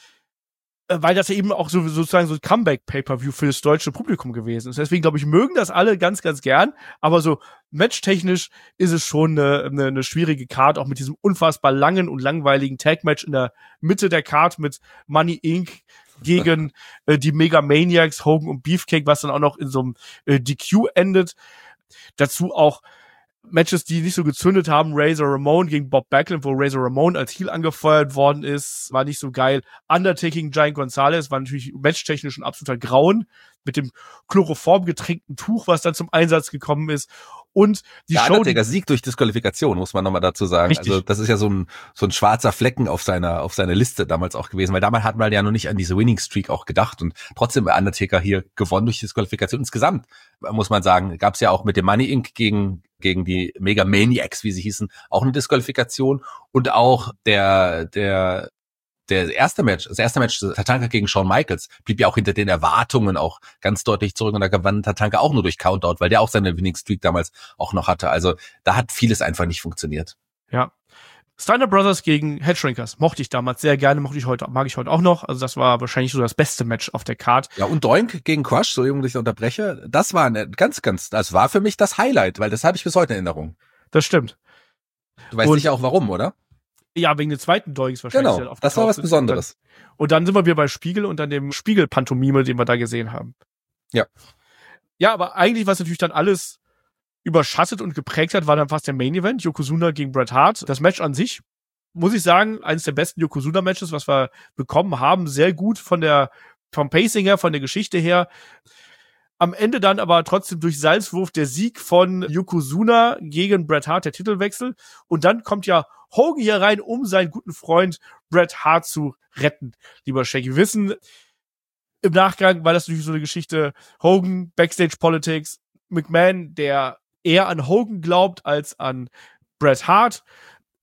Weil das ja eben auch so, sozusagen so ein Comeback-Pay-Per-View für das deutsche Publikum gewesen ist. Deswegen, glaube ich, mögen das alle ganz, ganz gern. Aber so matchtechnisch ist es schon eine, eine, eine schwierige Card, auch mit diesem unfassbar langen und langweiligen Tag-Match in der Mitte der Card mit Money Incorporated gegen äh, die Mega Maniacs, Hogan und Beefcake, was dann auch noch in so einem äh, D Q endet. Dazu auch Matches, die nicht so gezündet haben. Razor Ramon gegen Bob Backlund, wo Razor Ramon als Heel angefeuert worden ist, war nicht so geil. Undertaking Giant Gonzalez war natürlich matchtechnisch ein absoluter Grauen mit dem chloroformgetränkten Tuch, was dann zum Einsatz gekommen ist. Und die der Show, Undertaker die Sieg durch Disqualifikation, muss man nochmal dazu sagen. Richtig. Also das ist ja so ein so ein schwarzer Flecken auf seiner auf seiner Liste damals auch gewesen, weil damals hat man ja noch nicht an diese Winning Streak auch gedacht und trotzdem der Undertaker hier gewonnen durch Disqualifikation. Insgesamt muss man sagen, gab es ja auch mit dem Money Incorporated gegen gegen die Mega Maniacs, wie sie hießen, auch eine Disqualifikation und auch der der Der erste Match, das erste Match, Tatanka gegen Shawn Michaels, blieb ja auch hinter den Erwartungen auch ganz deutlich zurück und da gewann Tatanka auch nur durch Countout, weil der auch seine Winning Streak damals auch noch hatte. Also da hat vieles einfach nicht funktioniert. Ja. Steiner Brothers gegen Headshrinkers mochte ich damals sehr gerne, mochte ich heute, mag ich heute auch noch. Also das war wahrscheinlich so das beste Match auf der Card. Ja, und Doink gegen Crush, so dass ich unterbreche, das war eine ganz, ganz, das war für mich das Highlight, weil das habe ich bis heute in Erinnerung. Das stimmt. Du weißt und sicher auch warum, oder? Ja, wegen des zweiten Doinks wahrscheinlich. Genau, das war was Besonderes. Und dann, und dann sind wir wieder bei Spiegel und dann dem Spiegel-Pantomime, den wir da gesehen haben. Ja. Ja, aber eigentlich, was natürlich dann alles überschattet und geprägt hat, war dann fast der Main-Event, Yokozuna gegen Bret Hart. Das Match an sich, muss ich sagen, eines der besten Yokozuna-Matches, was wir bekommen haben. Sehr gut von der, vom Pacing her, von der Geschichte her. Am Ende dann aber trotzdem durch Salzwurf der Sieg von Yokozuna gegen Bret Hart, der Titelwechsel. Und dann kommt ja Hogan hier rein, um seinen guten Freund Bret Hart zu retten. Lieber Shaggy, wir wissen, im Nachgang war das natürlich so eine Geschichte, Hogan, Backstage Politics, McMahon, der eher an Hogan glaubt als an Bret Hart.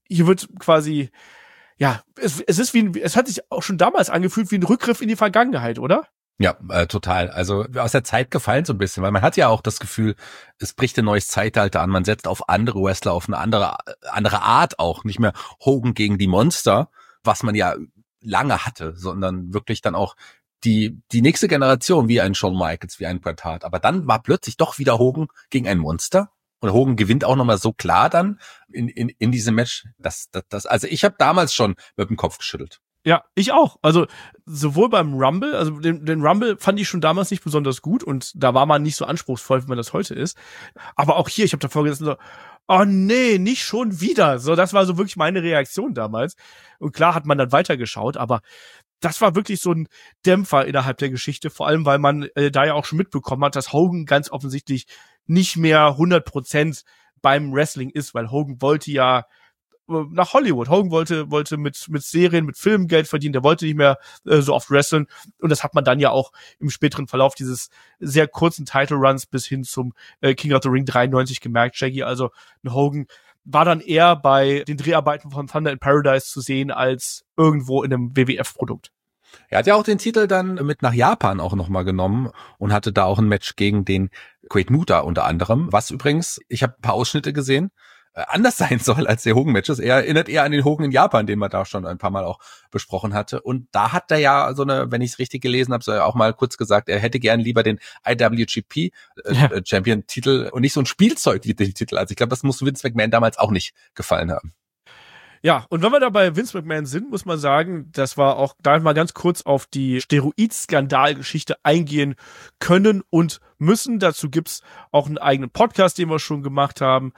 hier wird quasi, ja, es, es ist wie ein, es hat sich auch schon damals angefühlt wie ein Rückgriff in die Vergangenheit, oder? Ja, äh, total. Also aus der Zeit gefallen so ein bisschen, weil man hat ja auch das Gefühl, es bricht ein neues Zeitalter an. Man setzt auf andere Wrestler, auf eine andere andere Art auch. Nicht mehr Hogan gegen die Monster, was man ja lange hatte, sondern wirklich dann auch die die nächste Generation, wie ein Shawn Michaels, wie ein Bret Hart. Aber dann war plötzlich doch wieder Hogan gegen ein Monster. Und Hogan gewinnt auch nochmal so klar dann in in in diesem Match. Das, das, das also ich habe damals schon mit dem Kopf geschüttelt. Ja, ich auch. Also sowohl beim Rumble, also den, den Rumble fand ich schon damals nicht besonders gut und da war man nicht so anspruchsvoll, wie man das heute ist. Aber auch hier, ich habe davor gesessen so, oh nee, nicht schon wieder. So, das war so wirklich meine Reaktion damals. Und klar hat man dann weitergeschaut, aber das war wirklich so ein Dämpfer innerhalb der Geschichte, vor allem, weil man äh, da ja auch schon mitbekommen hat, dass Hogan ganz offensichtlich nicht mehr hundert Prozent beim Wrestling ist, weil Hogan wollte ja nach Hollywood. Hogan wollte wollte mit mit Serien, mit Filmen Geld verdienen, der wollte nicht mehr äh, so oft wresteln und das hat man dann ja auch im späteren Verlauf dieses sehr kurzen Title Runs bis hin zum äh, King of the Ring dreiundneunzig gemerkt, Shaggy. Also ein Hogan war dann eher bei den Dreharbeiten von Thunder in Paradise zu sehen als irgendwo in einem W W F-Produkt. Er hat ja auch den Titel dann mit nach Japan auch nochmal genommen und hatte da auch ein Match gegen den Great Muta unter anderem, was übrigens, ich habe ein paar Ausschnitte gesehen, anders sein soll als der Hogan-Matches. Er erinnert eher an den Hogan in Japan, den man da schon ein paar Mal auch besprochen hatte. Und da hat er ja so eine, wenn ich es richtig gelesen habe, so auch mal kurz gesagt, er hätte gern lieber den I W G P äh, ja. Champion-Titel und nicht so ein Spielzeug wie den Titel. Also ich glaube, das muss Vince McMahon damals auch nicht gefallen haben. Ja, und wenn wir da bei Vince McMahon sind, muss man sagen, das war auch, da mal ganz kurz auf die Steroid-Skandal-Geschichte eingehen können und müssen. Dazu gibt's auch einen eigenen Podcast, den wir schon gemacht haben,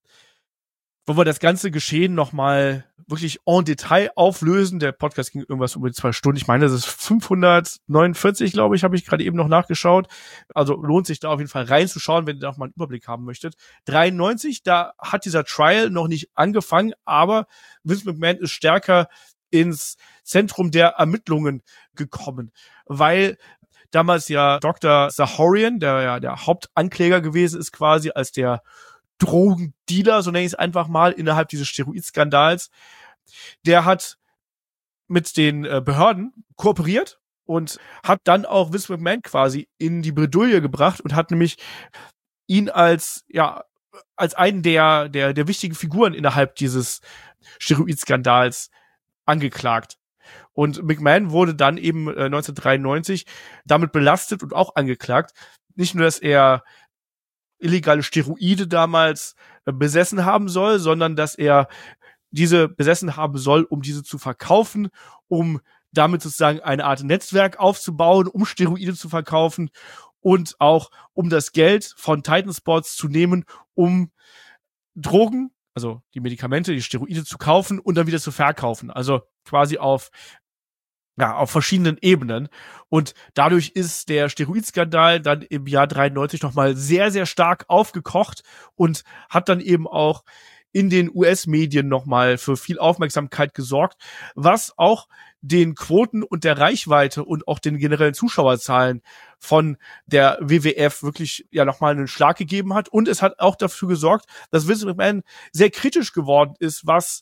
wo wir das ganze Geschehen nochmal wirklich en Detail auflösen. Der Podcast ging irgendwas über zwei Stunden. Ich meine, das ist fünfhundertneunundvierzig, glaube ich, habe ich gerade eben noch nachgeschaut. Also lohnt sich da auf jeden Fall reinzuschauen, wenn ihr da auch mal einen Überblick haben möchtet. dreiundneunzig, da hat dieser Trial noch nicht angefangen, aber Vince McMahon ist stärker ins Zentrum der Ermittlungen gekommen, weil damals ja Doktor Zahorian, der ja der Hauptankläger gewesen ist quasi als der Drogendealer, so nenne ich es einfach mal, innerhalb dieses Steroid-Skandals, der hat mit den äh, Behörden kooperiert und hat dann auch Vince McMahon quasi in die Bredouille gebracht und hat nämlich ihn als, ja, als einen der, der, der wichtigen Figuren innerhalb dieses Steroid-Skandals angeklagt. Und McMahon wurde dann eben äh, neunzehnhundertdreiundneunzig damit belastet und auch angeklagt. Nicht nur, dass er illegale Steroide damals äh, besessen haben soll, sondern dass er diese besessen haben soll, um diese zu verkaufen, um damit sozusagen eine Art Netzwerk aufzubauen, um Steroide zu verkaufen und auch um das Geld von Titan Sports zu nehmen, um Drogen, also die Medikamente, die Steroide zu kaufen und dann wieder zu verkaufen. Also quasi auf ja, auf verschiedenen Ebenen. Und dadurch ist der Steroidskandal dann im Jahr dreiundneunzig nochmal sehr, sehr stark aufgekocht und hat dann eben auch in den U S-Medien nochmal für viel Aufmerksamkeit gesorgt, was auch den Quoten und der Reichweite und auch den generellen Zuschauerzahlen von der W W F wirklich ja nochmal einen Schlag gegeben hat. Und es hat auch dafür gesorgt, dass Vince McMahon sehr kritisch geworden ist, was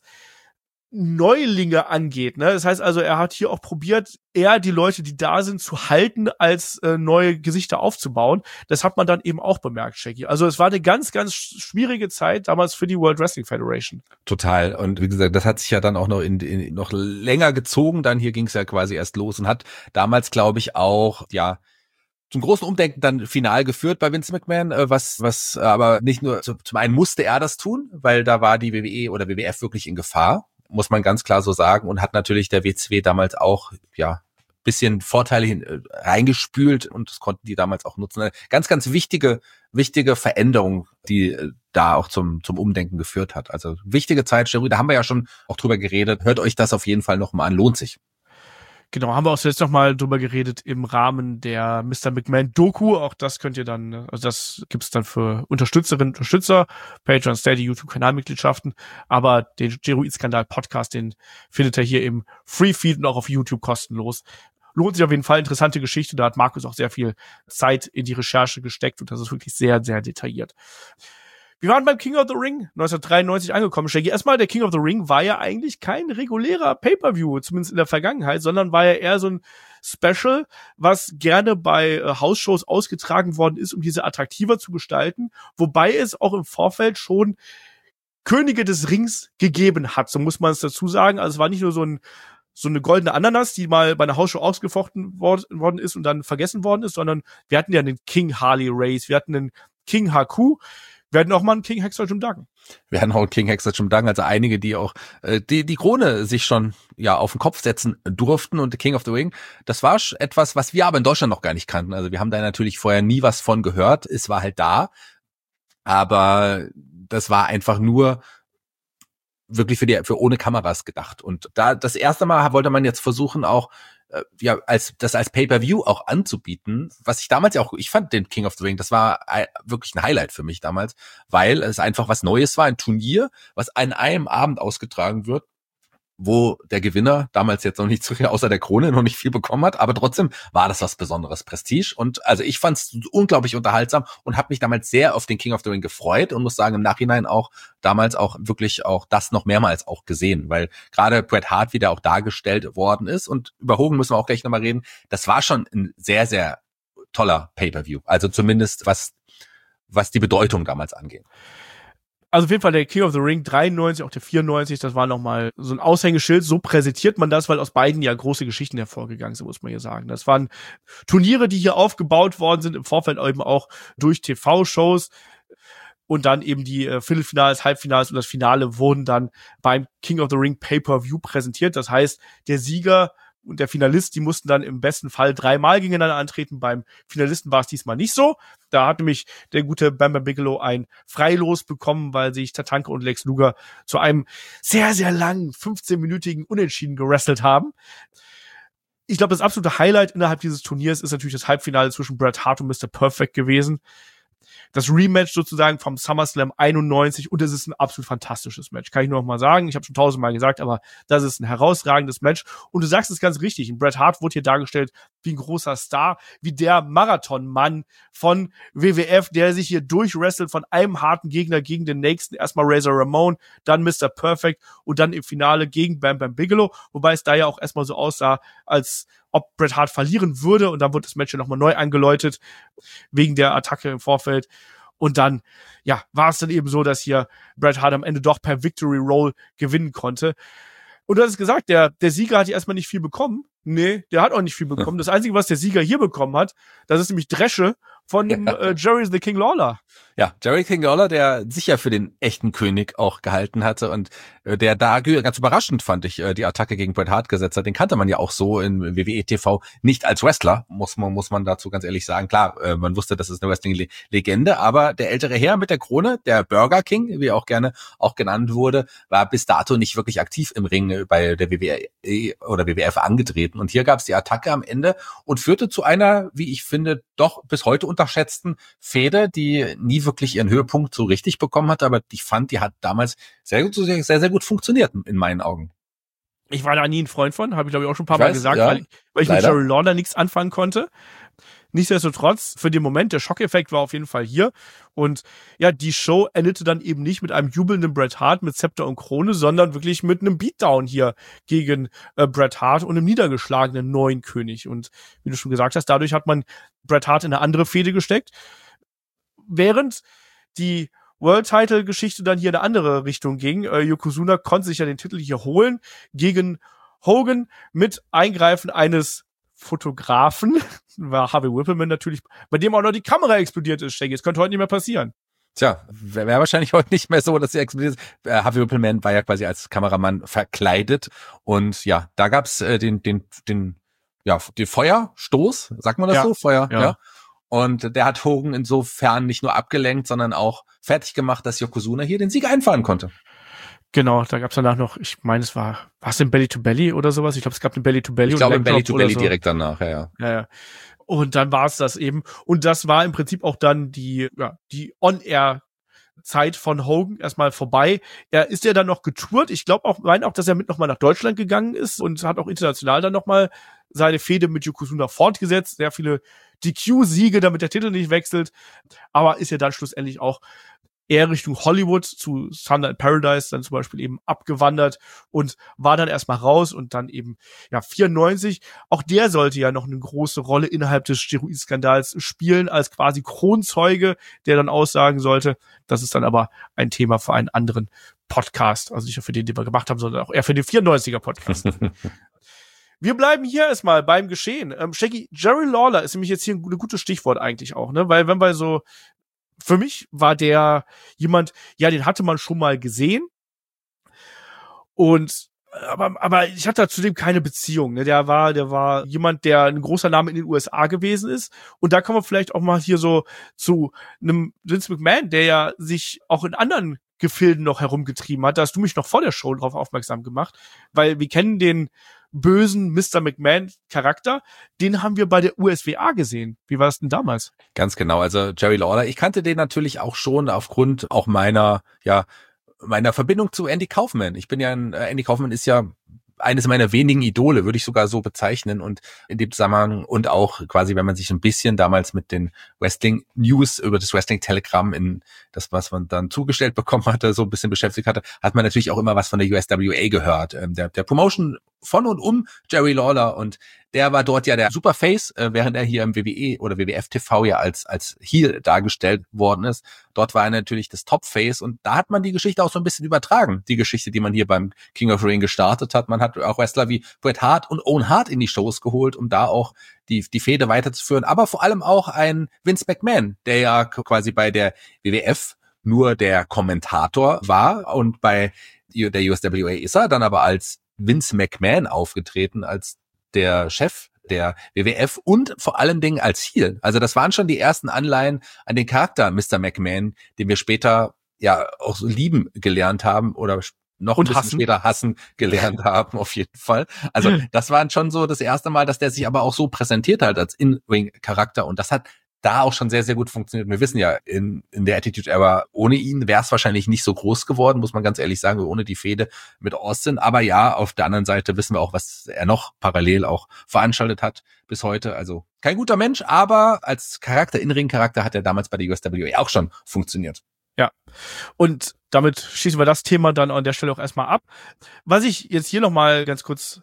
Neulinge angeht, ne? Das heißt also, er hat hier auch probiert, eher die Leute, die da sind, zu halten, als äh, neue Gesichter aufzubauen. Das hat man dann eben auch bemerkt, Shaggy. Also es war eine ganz, ganz schwierige Zeit damals für die World Wrestling Federation. Total. Und wie gesagt, das hat sich ja dann auch noch in, in noch länger gezogen. Dann hier ging es ja quasi erst los und hat damals, glaube ich, auch, ja, zum großen Umdenken dann final geführt bei Vince McMahon, was was aber nicht nur, zum einen musste er das tun, weil da war die W W E oder W W F wirklich in Gefahr, muss man ganz klar so sagen, und hat natürlich der W C W damals auch, ja, bisschen Vorteile hin, reingespült und das konnten die damals auch nutzen. Eine ganz, ganz wichtige, wichtige Veränderung, die da auch zum, zum Umdenken geführt hat. Also wichtige Zeit, da haben wir ja schon auch drüber geredet. Hört euch das auf jeden Fall nochmal an, lohnt sich. Genau, haben wir auch jetzt nochmal drüber geredet im Rahmen der Mister McMahon-Doku. Auch das könnt ihr dann, also das gibt's dann für Unterstützerinnen und Unterstützer, Patreon, Steady, YouTube-Kanalmitgliedschaften. Aber den Steroid-Skandal-Podcast, den findet ihr hier im Free-Feed und auch auf YouTube kostenlos. Lohnt sich auf jeden Fall, interessante Geschichte. Da hat Markus auch sehr viel Zeit in die Recherche gesteckt und das ist wirklich sehr, sehr detailliert. Wir waren beim King of the Ring neunzehnhundertdreiundneunzig angekommen. Shaggy, erstmal, der King of the Ring war ja eigentlich kein regulärer Pay-Per-View, zumindest in der Vergangenheit, sondern war ja eher so ein Special, was gerne bei äh, Hausshows ausgetragen worden ist, um diese attraktiver zu gestalten, wobei es auch im Vorfeld schon Könige des Rings gegeben hat, so muss man es dazu sagen. Also es war nicht nur so ein so eine goldene Ananas, die mal bei einer Hausshow ausgefochten worden ist und dann vergessen worden ist, sondern wir hatten ja einen King Harley Race, wir hatten einen King Haku, wir hatten auch mal einen King Hexer Jim Duggan. Wir hatten auch einen King Hexer Jim Duggan, also einige, die auch äh, die die Krone sich schon ja auf den Kopf setzen durften, und King of the Ring, das war etwas, was wir aber in Deutschland noch gar nicht kannten. Also wir haben da natürlich vorher nie was von gehört, es war halt da, aber das war einfach nur wirklich für die für ohne Kameras gedacht. Und da das erste Mal wollte man jetzt versuchen, auch äh, ja als das als Pay-per-View auch anzubieten, was ich damals ja auch, ich fand den King of the Ring, das war ein, wirklich ein Highlight für mich damals, weil es einfach was Neues war, ein Turnier, was an einem Abend ausgetragen wird, wo der Gewinner damals jetzt noch nichts außer der Krone noch nicht viel bekommen hat, aber trotzdem war das was Besonderes, Prestige. Und also ich fand es unglaublich unterhaltsam und habe mich damals sehr auf den King of the Ring gefreut und muss sagen, im Nachhinein auch damals auch wirklich auch das noch mehrmals auch gesehen, weil gerade Bret Hart wieder auch dargestellt worden ist, und über Hogan müssen wir auch gleich nochmal reden, das war schon ein sehr, sehr toller Pay-Per-View, also zumindest was was die Bedeutung damals angeht. Also auf jeden Fall der King of the Ring dreiundneunzig, auch der vierundneunzig, das war nochmal so ein Aushängeschild, so präsentiert man das, weil aus beiden ja große Geschichten hervorgegangen sind, muss man hier sagen. Das waren Turniere, die hier aufgebaut worden sind, im Vorfeld eben auch durch T V-Shows, und dann eben die äh, Viertelfinals, Halbfinals und das Finale wurden dann beim King of the Ring Pay-Per-View präsentiert. Das heißt, der Sieger und der Finalist, die mussten dann im besten Fall dreimal gegeneinander antreten. Beim Finalisten war es diesmal nicht so. Da hat nämlich der gute Bam Bam Bigelow ein Freilos bekommen, weil sich Tatanka und Lex Luger zu einem sehr, sehr langen, fünfzehnminütigen Unentschieden gewrestelt haben. Ich glaube, das absolute Highlight innerhalb dieses Turniers ist natürlich das Halbfinale zwischen Bret Hart und Mister Perfect gewesen. Das Rematch sozusagen vom SummerSlam einundneunzig, und es ist ein absolut fantastisches Match. Kann ich nur noch mal sagen. Ich habe schon tausendmal gesagt, aber das ist ein herausragendes Match. Und du sagst es ganz richtig. Bret Hart wurde hier dargestellt wie ein großer Star, wie der Marathonmann von W W F, der sich hier durchwrestelt von einem harten Gegner gegen den nächsten. Erstmal Razor Ramon, dann Mister Perfect und dann im Finale gegen Bam Bam Bigelow. Wobei es da ja auch erstmal so aussah, als ob Bret Hart verlieren würde, und dann wurde das Match ja nochmal neu angeläutet, wegen der Attacke im Vorfeld. Und dann, ja, war es dann eben so, dass hier Bret Hart am Ende doch per Victory Roll gewinnen konnte. Und du hast es gesagt, der, der Sieger hat hier erstmal nicht viel bekommen. Nee, der hat auch nicht viel bekommen. Das Einzige, was der Sieger hier bekommen hat, das ist nämlich Dresche von dem, äh, Jerry the King Lawler. Ja, Jerry King Lawler, der sich ja für den echten König auch gehalten hatte und äh, der da ganz überraschend, fand ich, äh, die Attacke gegen Bret Hart gesetzt hat. Den kannte man ja auch so in W W E T V nicht als Wrestler, muss man muss man dazu ganz ehrlich sagen. Klar, äh, man wusste, das ist eine Wrestling-Legende, aber der ältere Herr mit der Krone, der Burger King, wie er auch gerne auch genannt wurde, war bis dato nicht wirklich aktiv im Ring bei der W W E oder W W F angetreten. Und hier gab es die Attacke am Ende und führte zu einer, wie ich finde, doch bis heute unterschätzten Fehde, die nie wirklich ihren Höhepunkt so richtig bekommen hat, aber ich fand, die hat damals sehr gut, sehr, sehr, sehr gut funktioniert in meinen Augen. Ich war da nie ein Freund von, habe ich glaube ich auch schon ein paar Ich Mal weiß, gesagt, ja, weil, weil ich leider. mit Jerry Lawler nichts anfangen konnte. Nichtsdestotrotz, für den Moment, der Schockeffekt war auf jeden Fall hier. Und ja, die Show endete dann eben nicht mit einem jubelnden Bret Hart mit Zepter und Krone, sondern wirklich mit einem Beatdown hier gegen äh, Bret Hart und einem niedergeschlagenen neuen König. Und wie du schon gesagt hast, dadurch hat man Bret Hart in eine andere Fehde gesteckt. Während die World-Title-Geschichte dann hier in eine andere Richtung ging. Äh, Yokozuna konnte sich ja den Titel hier holen gegen Hogan mit Eingreifen eines Fotografen, war Harvey Whippleman natürlich, bei dem auch noch die Kamera explodiert ist, Shaggy. Es könnte heute nicht mehr passieren. Tja, wäre wär wahrscheinlich heute nicht mehr so, dass sie explodiert ist. Äh, Harvey Whippleman war ja quasi als Kameramann verkleidet und ja, da gab's äh, den, den, den, ja, den Feuerstoß, sagt man das ja. so? Feuer, ja. ja. Und der hat Hogan insofern nicht nur abgelenkt, sondern auch fertig gemacht, dass Yokozuna hier den Sieg einfahren konnte. Genau, da gab's danach noch, ich meine, es war, war es denn Belly to Belly oder sowas? Ich glaube, es gab einen Belly to Belly. Ich glaube, Belly to Belly so. direkt danach, ja, ja. Ja, ja. Und dann war es das eben. Und das war im Prinzip auch dann die, ja, die On-Air Zeit von Hogan erstmal vorbei. Er ist ja dann noch getourt. Ich glaube auch, meine auch, dass er mit nochmal nach Deutschland gegangen ist und hat auch international dann nochmal seine Fehde mit Yokozuna fortgesetzt. Sehr viele D Q-Siege, damit der Titel nicht wechselt. Aber ist ja dann schlussendlich auch eher Richtung Hollywood zu Thunder in Paradise dann zum Beispiel eben abgewandert und war dann erstmal raus und dann eben, ja, vierundneunzig. Auch der sollte ja noch eine große Rolle innerhalb des Steroidskandals spielen, als quasi Kronzeuge, der dann aussagen sollte. Das ist dann aber ein Thema für einen anderen Podcast. Also nicht nur für den, den wir gemacht haben, sondern auch eher für den vierundneunziger Podcast. Wir bleiben hier erstmal beim Geschehen. Ähm, Shaggy, Jerry Lawler ist nämlich jetzt hier ein, ein gutes Stichwort eigentlich auch, ne? Weil wenn wir so, für mich war der jemand, ja, den hatte man schon mal gesehen. Und aber aber ich hatte zudem keine Beziehung, ne? Der war der war jemand, der ein großer Name in den U S A gewesen ist, und da kommen wir vielleicht auch mal hier so zu einem Vince McMahon, der ja sich auch in anderen Gefilden noch herumgetrieben hat. Da hast du mich noch vor der Show drauf aufmerksam gemacht, weil wir kennen den bösen Mister McMahon Charakter, den haben wir bei der U S W A gesehen. Wie war es denn damals? Ganz genau, also Jerry Lawler, ich kannte den natürlich auch schon aufgrund auch meiner, ja, meiner Verbindung zu Andy Kaufman. Ich bin ja ein, Andy Kaufman ist ja eines meiner wenigen Idole, würde ich sogar so bezeichnen, und in dem Zusammenhang und auch quasi, wenn man sich ein bisschen damals mit den Wrestling News über das Wrestling Telegramm in das, was man dann zugestellt bekommen hatte, so ein bisschen beschäftigt hatte, hat man natürlich auch immer was von der U S W A gehört, ähm, der, der Promotion von und um Jerry Lawler, und der war dort ja der Superface, äh, während er hier im W W E oder W W F T V ja als als Heel dargestellt worden ist. Dort war er natürlich das Topface, und da hat man die Geschichte auch so ein bisschen übertragen. Die Geschichte, die man hier beim King of the Ring gestartet hat. Man hat auch Wrestler wie Bret Hart und Owen Hart in die Shows geholt, um da auch die die Fehde weiterzuführen. Aber vor allem auch ein Vince McMahon, der ja quasi bei der W W F nur der Kommentator war, und bei der U S W A ist er dann aber als Vince McMahon aufgetreten, als der Chef der W W F und vor allen Dingen als Heel. Also das waren schon die ersten Anleihen an den Charakter Mister McMahon, den wir später ja auch so lieben gelernt haben oder noch und ein bisschen hassen. später hassen gelernt haben, auf jeden Fall. Also das war schon so das erste Mal, dass der sich aber auch so präsentiert hat als In-Ring-Charakter, und das hat da auch schon sehr, sehr gut funktioniert. Wir wissen ja, in, in der Attitude Era ohne ihn wäre es wahrscheinlich nicht so groß geworden, muss man ganz ehrlich sagen, ohne die Fehde mit Austin. Aber ja, auf der anderen Seite wissen wir auch, was er noch parallel auch veranstaltet hat bis heute. Also kein guter Mensch, aber als Charakter, In-Ring-Charakter hat er damals bei der U S W A auch schon funktioniert. Ja, und damit schließen wir das Thema dann an der Stelle auch erstmal ab. Was ich jetzt hier nochmal ganz kurz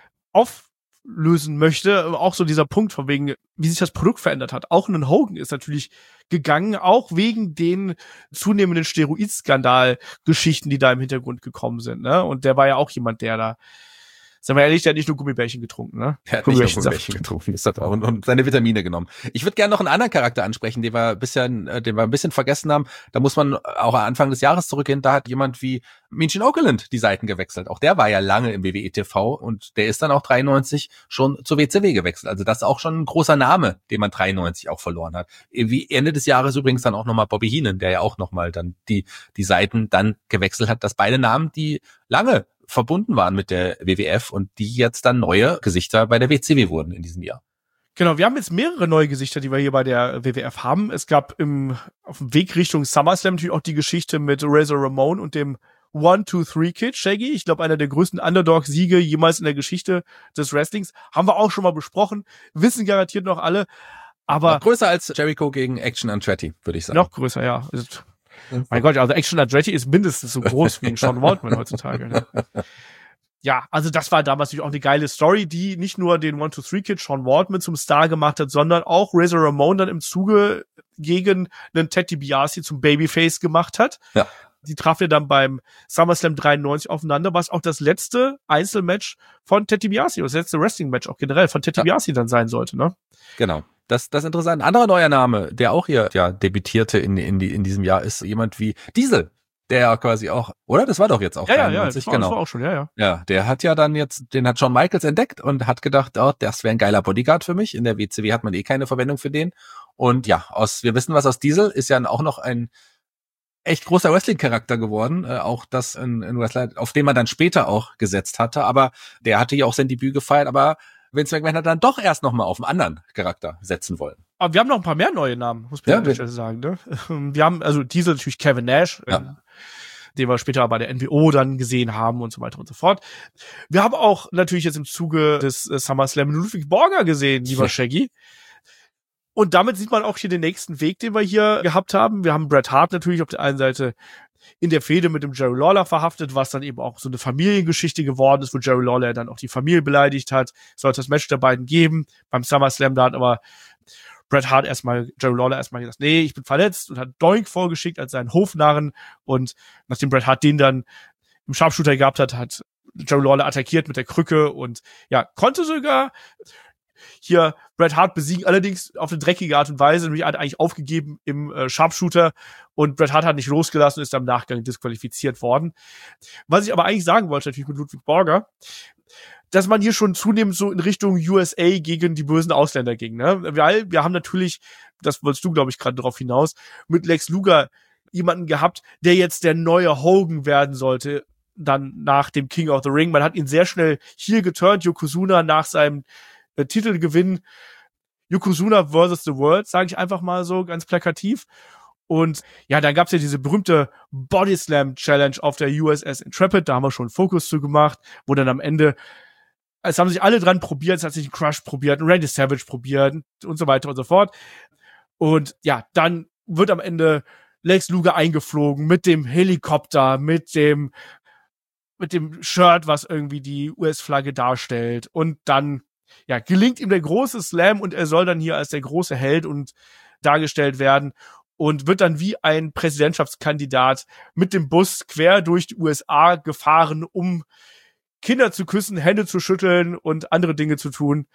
auf lösen möchte, auch so dieser Punkt von wegen, wie sich das Produkt verändert hat. Auch ein Hogan ist natürlich gegangen, auch wegen den zunehmenden Steroidskandal-Geschichten, die da im Hintergrund gekommen sind, ne? Und der war ja auch jemand, der da, sagen wir ehrlich, der hat nicht nur Gummibärchen getrunken, ne? Er hat nicht nur Gummibärchen getrunken, das hat auch und, und seine Vitamine genommen. Ich würde gerne noch einen anderen Charakter ansprechen, den wir bisher, den wir ein bisschen vergessen haben. Da muss man auch Anfang des Jahres zurückgehen, da hat jemand wie Mean Okerlund die Seiten gewechselt. Auch der war ja lange im W W E T V, und der ist dann auch dreiundneunzig schon zur W C W gewechselt. Also das ist auch schon ein großer Name, den man dreiundneunzig auch verloren hat. Wie Ende des Jahres übrigens dann auch nochmal Bobby Heenan, der ja auch nochmal dann die, die Seiten dann gewechselt hat. Das beide Namen, die lange verbunden waren mit der W W F und die jetzt dann neue Gesichter bei der W C W wurden in diesem Jahr. Genau, wir haben jetzt mehrere neue Gesichter, die wir hier bei der W W F haben. Es gab im auf dem Weg Richtung SummerSlam natürlich auch die Geschichte mit Razor Ramon und dem one two three Kid, Shaggy. Ich glaube, einer der größten Underdog-Siege jemals in der Geschichte des Wrestlings. Haben wir auch schon mal besprochen. Wissen garantiert noch alle. Aber noch größer als Jericho gegen Action Andretti, würde ich sagen. Noch größer, ja. Mein Gott, also Action Andretti ist mindestens so groß wie Sean Waltman heutzutage. Ne? Ja, also das war damals natürlich auch eine geile Story, die nicht nur den one two three Kid Sean Waltman zum Star gemacht hat, sondern auch Razor Ramon dann im Zuge gegen einen Ted DiBiase zum Babyface gemacht hat. Ja. Die trafen ja dann beim SummerSlam dreiundneunzig aufeinander, was auch das letzte Einzelmatch von Ted DiBiase, das letzte Wrestling-Match auch generell von Ted DiBiase ja. dann sein sollte, ne? Genau. Das, das ist interessant. Ein anderer neuer Name, der auch hier ja debütierte in, in, die, in diesem Jahr, ist jemand wie Diesel, der ja quasi auch, oder? Das war doch jetzt auch ja, dreiundneunzig, ja, ja, das war, genau. Das war auch schon, ja, ja. Ja, der hat ja dann jetzt, den hat Shawn Michaels entdeckt und hat gedacht, oh, das wäre ein geiler Bodyguard für mich. In der W C W hat man eh keine Verwendung für den. Und ja, aus, wir wissen was aus Diesel, ist ja auch noch ein echt großer Wrestling-Charakter geworden, äh, auch das ein, ein Wrestler, auf den man dann später auch gesetzt hatte, aber der hatte ja auch sein Debüt gefeiert, aber Vince McMahon hat dann doch erst nochmal auf einen anderen Charakter setzen wollen. Aber wir haben noch ein paar mehr neue Namen, muss man ja sagen. Ne? Wir haben also Diesel natürlich Kevin Nash, ja. äh, den wir später bei der N W O dann gesehen haben und so weiter und so fort. Wir haben auch natürlich jetzt im Zuge des äh, SummerSlam Ludwig Borger gesehen, lieber Shaggy. Und damit sieht man auch hier den nächsten Weg, den wir hier gehabt haben. Wir haben Bret Hart natürlich auf der einen Seite in der Fehde mit dem Jerry Lawler verhaftet, was dann eben auch so eine Familiengeschichte geworden ist, wo Jerry Lawler dann auch die Familie beleidigt hat. Sollte das Match der beiden geben. Beim SummerSlam, da hat aber Bret Hart erstmal, Jerry Lawler erstmal gesagt, nee, ich bin verletzt, und hat Doink vorgeschickt als seinen Hofnarren. Und nachdem Bret Hart den dann im Sharpshooter gehabt hat, hat Jerry Lawler attackiert mit der Krücke und ja, konnte sogar hier Bret Hart besiegen, allerdings auf eine dreckige Art und Weise, nämlich hat eigentlich aufgegeben im äh, Sharpshooter, und Bret Hart hat nicht losgelassen und ist dann im Nachgang disqualifiziert worden. Was ich aber eigentlich sagen wollte, natürlich mit Ludwig Borger, dass man hier schon zunehmend so in Richtung U S A gegen die bösen Ausländer ging, ne? Weil wir haben natürlich, das wolltest du, glaube ich, gerade drauf hinaus, mit Lex Luger jemanden gehabt, der jetzt der neue Hogan werden sollte, dann nach dem King of the Ring. Man hat ihn sehr schnell hier geturnt, Yokozuna nach seinem äh, Titelgewinn. Yokozuna versus the World, sage ich einfach mal so, ganz plakativ. Und ja, dann gab's ja diese berühmte Body Slam Challenge auf der U S S Intrepid, da haben wir schon einen Fokus zu gemacht, wo dann am Ende, es haben sich alle dran probiert, es hat sich ein Crush probiert, ein Randy Savage probiert und so weiter und so fort. Und ja, dann wird am Ende Lex Luger eingeflogen mit dem Helikopter, mit dem mit dem Shirt, was irgendwie die U S-Flagge darstellt. Und dann ja, gelingt ihm der große Slam, und er soll dann hier als der große Held und dargestellt werden und wird dann wie ein Präsidentschaftskandidat mit dem Bus quer durch die U S A gefahren, um Kinder zu küssen, Hände zu schütteln und andere Dinge zu tun.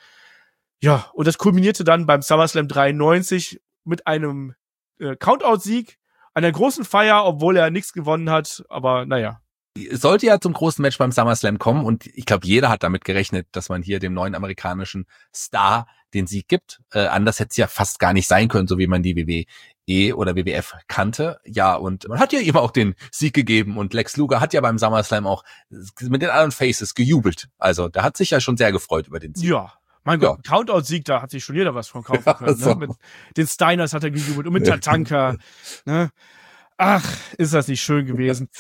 Ja, und das kulminierte dann beim SummerSlam dreiundneunzig mit einem äh, Countout-Sieg, einer großen Feier, obwohl er nichts gewonnen hat, aber naja. Sollte ja zum großen Match beim SummerSlam kommen, und ich glaube, jeder hat damit gerechnet, dass man hier dem neuen amerikanischen Star den Sieg gibt. Äh, anders hätte es ja fast gar nicht sein können, so wie man die W W E oder W W F kannte. Ja, und man hat ja eben auch den Sieg gegeben, und Lex Luger hat ja beim SummerSlam auch mit den anderen Faces gejubelt. Also da hat sich ja schon sehr gefreut über den Sieg. Ja. Mein Gott, ja. Countout-Sieg, da hat sich schon jeder was von kaufen ja, können. So. Ne? Mit den Steiners hat er gejubelt und mit Tatanka. Ne? Ach, ist das nicht schön gewesen.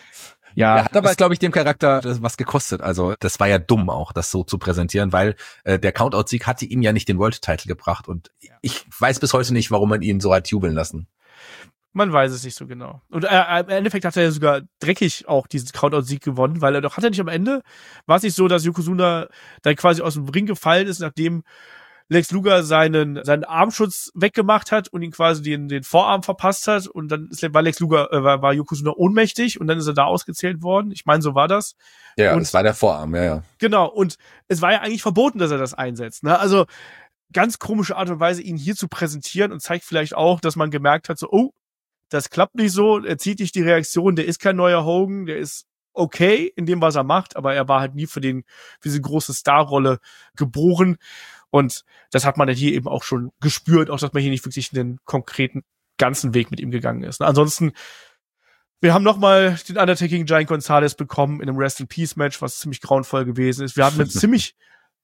Ja, er hat aber, glaube ich, dem Charakter was gekostet. Also das war ja dumm auch, das so zu präsentieren, weil äh, der Countout-Sieg hatte ihm ja nicht den World-Title gebracht, und ich weiß bis heute nicht, warum man ihn so hat jubeln lassen. Man weiß es nicht so genau. Und äh, im Endeffekt hat er ja sogar dreckig auch diesen Countout-Sieg gewonnen, weil er doch, hat er nicht am Ende, war es nicht so, dass Yokozuna dann quasi aus dem Ring gefallen ist, nachdem Lex Luger seinen seinen Armschutz weggemacht hat und ihn quasi den den Vorarm verpasst hat, und dann ist, war Lex Luger äh, war, war Yokozuna ohnmächtig, und dann ist er da ausgezählt worden. Ich meine, so war das. Ja, und das war der Vorarm, ja, ja. Genau, und es war ja eigentlich verboten, dass er das einsetzt. Ne? Also ganz komische Art und Weise, ihn hier zu präsentieren, und zeigt vielleicht auch, dass man gemerkt hat, so, oh, das klappt nicht so, er zieht nicht die Reaktion, der ist kein neuer Hogan, der ist okay in dem, was er macht, aber er war halt nie für den für diese große Starrolle geboren. Und das hat man dann hier eben auch schon gespürt, auch dass man hier nicht wirklich den konkreten ganzen Weg mit ihm gegangen ist. Ansonsten, wir haben nochmal den Undertaker gegen Giant Gonzalez bekommen in einem Rest in Peace Match, was ziemlich grauenvoll gewesen ist. Wir haben ein ziemlich,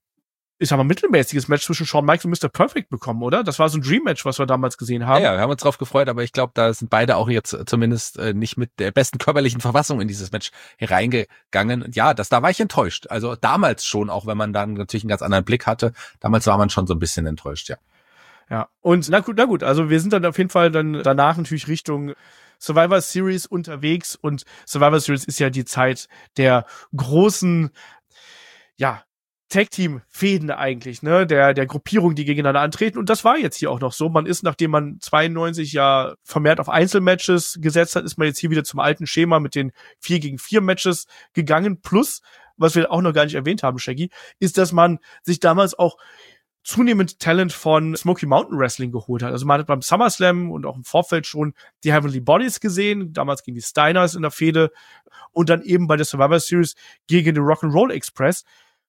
ich sag mal, mittelmäßiges Match zwischen Shawn Michaels und Mister Perfect bekommen, oder? Das war so ein Dream Match, was wir damals gesehen haben. Ja, ja, wir haben uns drauf gefreut, aber ich glaube, da sind beide auch jetzt zumindest äh, nicht mit der besten körperlichen Verfassung in dieses Match hereingegangen. Und ja, das, da war ich enttäuscht. Also damals schon, auch wenn man dann natürlich einen ganz anderen Blick hatte, damals war man schon so ein bisschen enttäuscht, ja. Ja, und na gut, na gut, also wir sind dann auf jeden Fall dann danach natürlich Richtung Survivor Series unterwegs, und Survivor Series ist ja die Zeit der großen, ja, Tag-Team-Fäden eigentlich, ne, der, der Gruppierung, die gegeneinander antreten. Und das war jetzt hier auch noch so. Man ist, nachdem man zweiundneunzig ja vermehrt auf Einzelmatches gesetzt hat, ist man jetzt hier wieder zum alten Schema mit den vier gegen vier Matches gegangen. Plus, was wir auch noch gar nicht erwähnt haben, Shaggy, ist, dass man sich damals auch zunehmend Talent von Smoky Mountain Wrestling geholt hat. Also man hat beim SummerSlam und auch im Vorfeld schon die Heavenly Bodies gesehen, damals gegen die Steiners in der Fehde, und dann eben bei der Survivor Series gegen den Rock'n'Roll Express.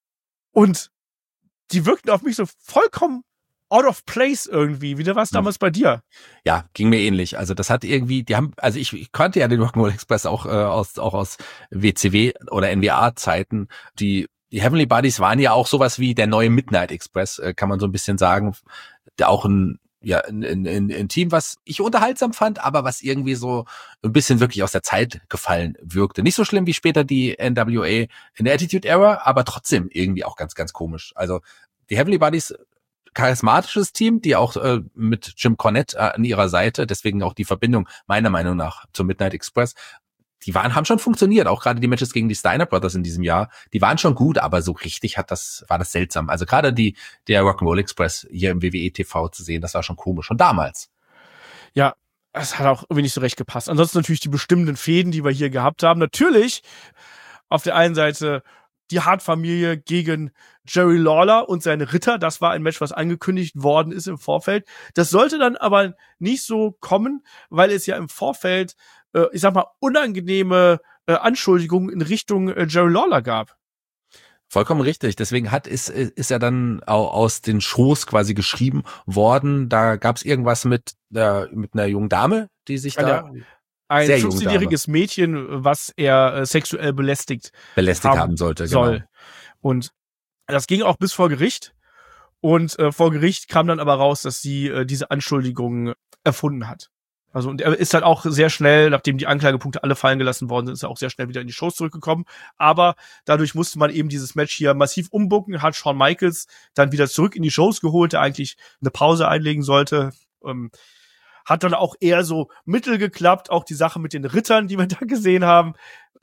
Und die wirkten auf mich so vollkommen out of place irgendwie. Wie war es damals bei dir? Ja, ging mir ähnlich. Also das hat irgendwie, die haben, also ich, ich kannte ja den Rock'n'Roll Express auch äh, aus auch aus W C W oder N W A-Zeiten. Die die Heavenly Bodies waren ja auch sowas wie der neue Midnight Express, äh, kann man so ein bisschen sagen. Der auch ein ja ein, ein, ein Team, was ich unterhaltsam fand, aber was irgendwie so ein bisschen wirklich aus der Zeit gefallen wirkte. Nicht so schlimm wie später die N W A in der Attitude Era, aber trotzdem irgendwie auch ganz, ganz komisch. Also die Heavenly Bodies charismatisches Team, die auch äh, mit Jim Cornette äh, an ihrer Seite, deswegen auch die Verbindung meiner Meinung nach zum Midnight Express, die waren, haben schon funktioniert, auch gerade die Matches gegen die Steiner Brothers in diesem Jahr, die waren schon gut, aber so richtig hat das, war das seltsam. Also gerade die, der Rock'n'Roll Express hier im W W E T V zu sehen, das war schon komisch, schon damals. Ja, es hat auch irgendwie nicht so recht gepasst. Ansonsten natürlich die bestimmenden Fäden, die wir hier gehabt haben. Natürlich auf der einen Seite die Hart-Familie gegen Jerry Lawler und seine Ritter. Das war ein Match, was angekündigt worden ist im Vorfeld. Das sollte dann aber nicht so kommen, weil es ja im Vorfeld, äh, ich sag mal, unangenehme äh, Anschuldigungen in Richtung äh, Jerry Lawler gab. Vollkommen richtig. Deswegen hat ist ist er dann auch aus den Shows quasi geschrieben worden. Da gab es irgendwas mit äh, mit einer jungen Dame, die sich da Ja, ein sehr fünfzehnjähriges Mädchen, was er äh, sexuell belästigt belästigt haben, haben sollte. Soll. Genau. Und das ging auch bis vor Gericht. Und äh, vor Gericht kam dann aber raus, dass sie äh, diese Anschuldigungen erfunden hat. Also, und er ist halt auch sehr schnell, nachdem die Anklagepunkte alle fallen gelassen worden sind, ist er auch sehr schnell wieder in die Shows zurückgekommen. Aber dadurch musste man eben dieses Match hier massiv umbucken, hat Shawn Michaels dann wieder zurück in die Shows geholt, der eigentlich eine Pause einlegen sollte. Ähm, hat dann auch eher so mittel geklappt, auch die Sache mit den Rittern, die wir da gesehen haben.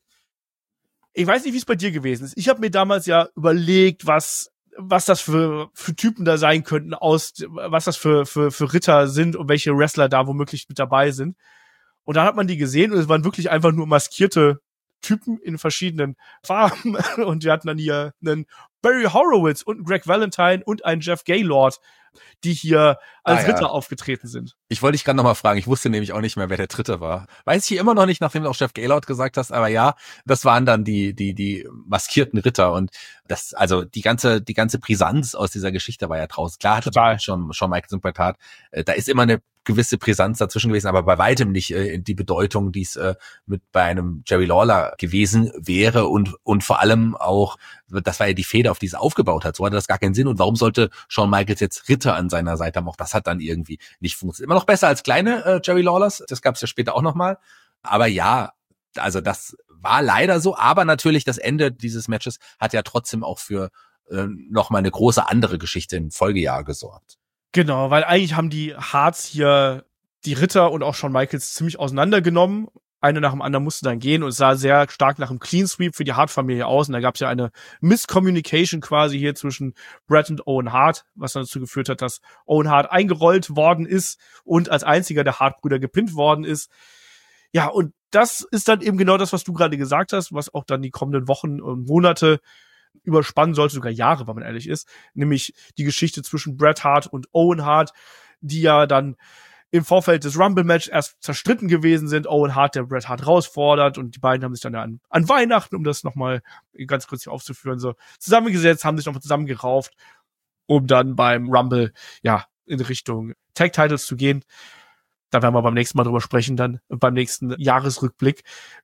Ich weiß nicht, wie es bei dir gewesen ist. Ich habe mir damals ja überlegt, was was das für für Typen da sein könnten, aus was das für für für Ritter sind und welche Wrestler da womöglich mit dabei sind. Und dann hat man die gesehen und es waren wirklich einfach nur maskierte Typen in verschiedenen Farben. Und wir hatten dann hier einen Barry Horowitz und einen Greg Valentine und einen Jeff Gaylord, die hier als ah, ja. Ritter aufgetreten sind. Ich wollte dich gerade nochmal fragen, ich wusste nämlich auch nicht mehr, wer der Dritte war. Weiß ich hier immer noch nicht, nachdem du auch Jeff Gaylord gesagt hast, aber ja, das waren dann die die die maskierten Ritter und das, also die ganze die ganze Brisanz aus dieser Geschichte war ja draußen. Klar hatte Total. schon Shawn Michaels und Bret Hart, äh, da ist immer eine gewisse Brisanz dazwischen gewesen, aber bei weitem nicht äh, die Bedeutung, die es äh, mit bei einem Jerry Lawler gewesen wäre und und vor allem auch, das war ja die Feder, auf die es aufgebaut hat. So hatte das gar keinen Sinn. Und warum sollte Shawn Michaels jetzt Ritter an seiner Seite haben? Auch das hat dann irgendwie nicht funktioniert. Immer noch besser als kleine äh, Jerry Lawlers. Das gab es ja später auch nochmal. Aber ja, also das war leider so. Aber natürlich das Ende dieses Matches hat ja trotzdem auch für äh, nochmal eine große andere Geschichte im Folgejahr gesorgt. Genau, weil eigentlich haben die Harts hier die Ritter und auch Shawn Michaels ziemlich auseinandergenommen. Eine nach dem anderen musste dann gehen und es sah sehr stark nach einem Clean Sweep für die Hart-Familie aus. Und da gab es ja eine Miscommunication quasi hier zwischen Bret und Owen Hart, was dann dazu geführt hat, dass Owen Hart eingerollt worden ist und als einziger der Hart-Brüder gepinnt worden ist. Ja, und das ist dann eben genau das, was du gerade gesagt hast, was auch dann die kommenden Wochen und Monate überspannen sollte, sogar Jahre, wenn man ehrlich ist. Nämlich die Geschichte zwischen Bret Hart und Owen Hart, die ja dann im Vorfeld des Rumble-Match erst zerstritten gewesen sind. Owen Hart, der Bret Hart herausfordert und die beiden haben sich dann an, an Weihnachten, um das nochmal ganz kurz hier aufzuführen, so zusammengesetzt, haben sich nochmal zusammengerauft, um dann beim Rumble, ja, in Richtung Tag-Titles zu gehen. Da werden wir beim nächsten Mal drüber sprechen, dann beim nächsten Jahresrückblick.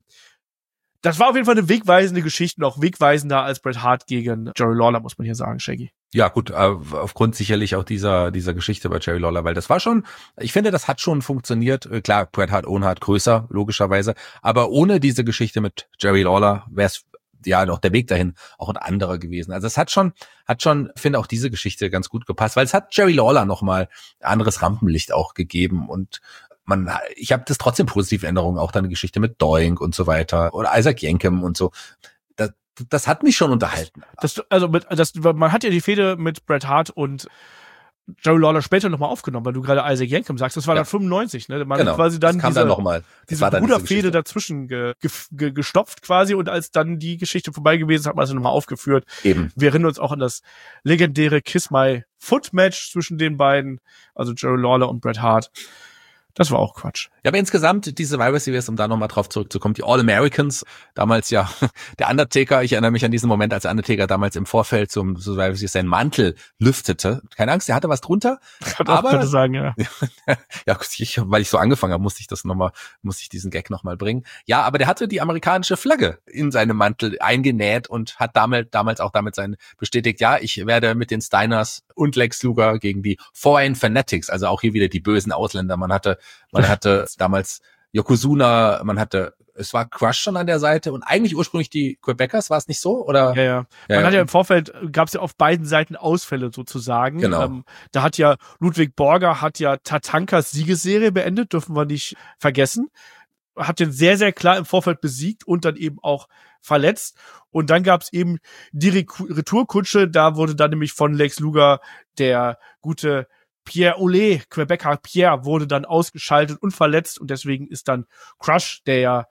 Das war auf jeden Fall eine wegweisende Geschichte und auch wegweisender als Bret Hart gegen Jerry Lawler, muss man hier sagen, Shaggy. Ja, gut, aufgrund sicherlich auch dieser dieser Geschichte bei Jerry Lawler, weil das war schon, ich finde, das hat schon funktioniert. Klar, Bret Hart, Owen Hart größer, logischerweise, aber ohne diese Geschichte mit Jerry Lawler wäre es ja noch der Weg dahin auch ein anderer gewesen. Also es hat schon, hat schon, finde auch diese Geschichte ganz gut gepasst, weil es hat Jerry Lawler nochmal anderes Rampenlicht auch gegeben und man, ich habe das trotzdem positive Erinnerungen, auch dann eine Geschichte mit Doink und so weiter oder Isaac Yankem und so. Das, das hat mich schon unterhalten. Das, also mit, das, man hat ja die Fehde mit Bret Hart und Jerry Lawler später nochmal aufgenommen, weil du gerade Isaac Yankem sagst. Das war ja dann fünfundneunzig, ne? Man genau. hat quasi dann das kam diese, dann noch mal. diese Bruderfehde dazwischen ge, ge, gestopft quasi und als dann die Geschichte vorbei gewesen ist, hat man das nochmal aufgeführt. Eben. Wir erinnern uns auch an das legendäre Kiss My Foot Match zwischen den beiden, also Jerry Lawler und Bret Hart. Das war auch Quatsch. Ja, aber insgesamt die Survivor Series, um da nochmal drauf zurückzukommen, die All-Americans, damals ja der Undertaker, ich erinnere mich an diesen Moment, als der Undertaker damals im Vorfeld zum Survivor Series seinen Mantel lüftete. Keine Angst, der hatte was drunter. Ich kann auch gerade sagen, ja. Ja, ich, weil ich so angefangen habe, musste ich das nochmal, musste ich diesen Gag nochmal bringen. Ja, aber der hatte die amerikanische Flagge in seinem Mantel eingenäht und hat damals, damals auch damit sein bestätigt, ja, ich werde mit den Steiners und Lex Luger gegen die Foreign Fanatics, also auch hier wieder die bösen Ausländer. Man hatte Man hatte damals Yokozuna, man hatte es war Crush schon an der Seite und eigentlich ursprünglich die Quebecers, war es nicht so? Oder? Ja, ja. Man ja, hat ja ja im Vorfeld, gab es ja auf beiden Seiten Ausfälle sozusagen. Genau. Ähm, da hat ja Ludwig Borger hat ja Tatankas Siegesserie beendet, dürfen wir nicht vergessen. Hat den sehr, sehr klar im Vorfeld besiegt und dann eben auch verletzt. Und dann gab es eben die Re- Retourkutsche, da wurde dann nämlich von Lex Luger der gute Pierre Olé, Quebecer Pierre, wurde dann ausgeschaltet und verletzt und deswegen ist dann Crush, der ja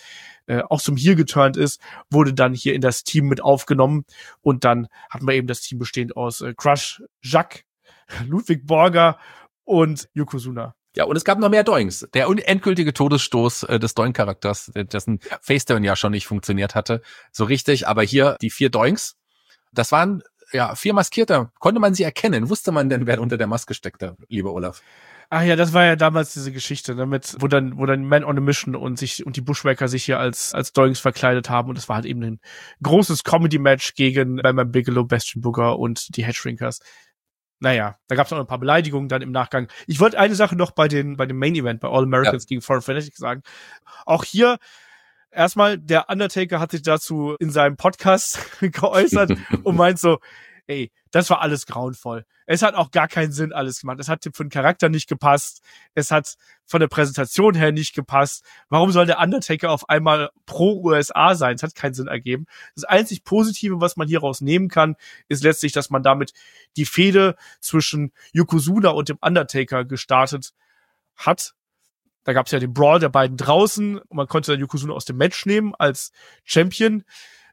äh, auch zum Heel geturnt ist, wurde dann hier in das Team mit aufgenommen und dann hatten wir eben das Team bestehend aus äh, Crush, Jacques, Ludwig Borger und Yokozuna. Ja, und es gab noch mehr Doinks. Der endgültige Todesstoß äh, des Doink-Charakters, dessen Faceturn ja schon nicht funktioniert hatte, so richtig. Aber hier die vier Doinks, das waren ja vier Maskierte. Konnte man sie erkennen? Wusste man denn, wer unter der Maske steckte, lieber Olaf? Ach ja, das war ja damals diese Geschichte, damit, wo dann, wo dann Man on a Mission und sich und die Bushwhacker sich hier als als Doinks verkleidet haben und es war halt eben ein großes Comedy-Match gegen Bam Bigelow, Bastion Booger und die Headshrinkers. Naja, da gab es noch ein paar Beleidigungen dann im Nachgang. Ich wollte eine Sache noch bei den bei dem Main Event bei All Americans ja. gegen Foreign Fanatics sagen. Auch hier erstmal, der Undertaker hat sich dazu in seinem Podcast geäußert und meint so, ey, das war alles grauenvoll. Es hat auch gar keinen Sinn alles gemacht. Es hat für den Charakter nicht gepasst. Es hat von der Präsentation her nicht gepasst. Warum soll der Undertaker auf einmal pro U S A sein? Es hat keinen Sinn ergeben. Das einzig Positive, was man hieraus nehmen kann, ist letztlich, dass man damit die Fehde zwischen Yokozuna und dem Undertaker gestartet hat. Da gab es ja den Brawl der beiden draußen und man konnte dann Yokozuna aus dem Match nehmen als Champion.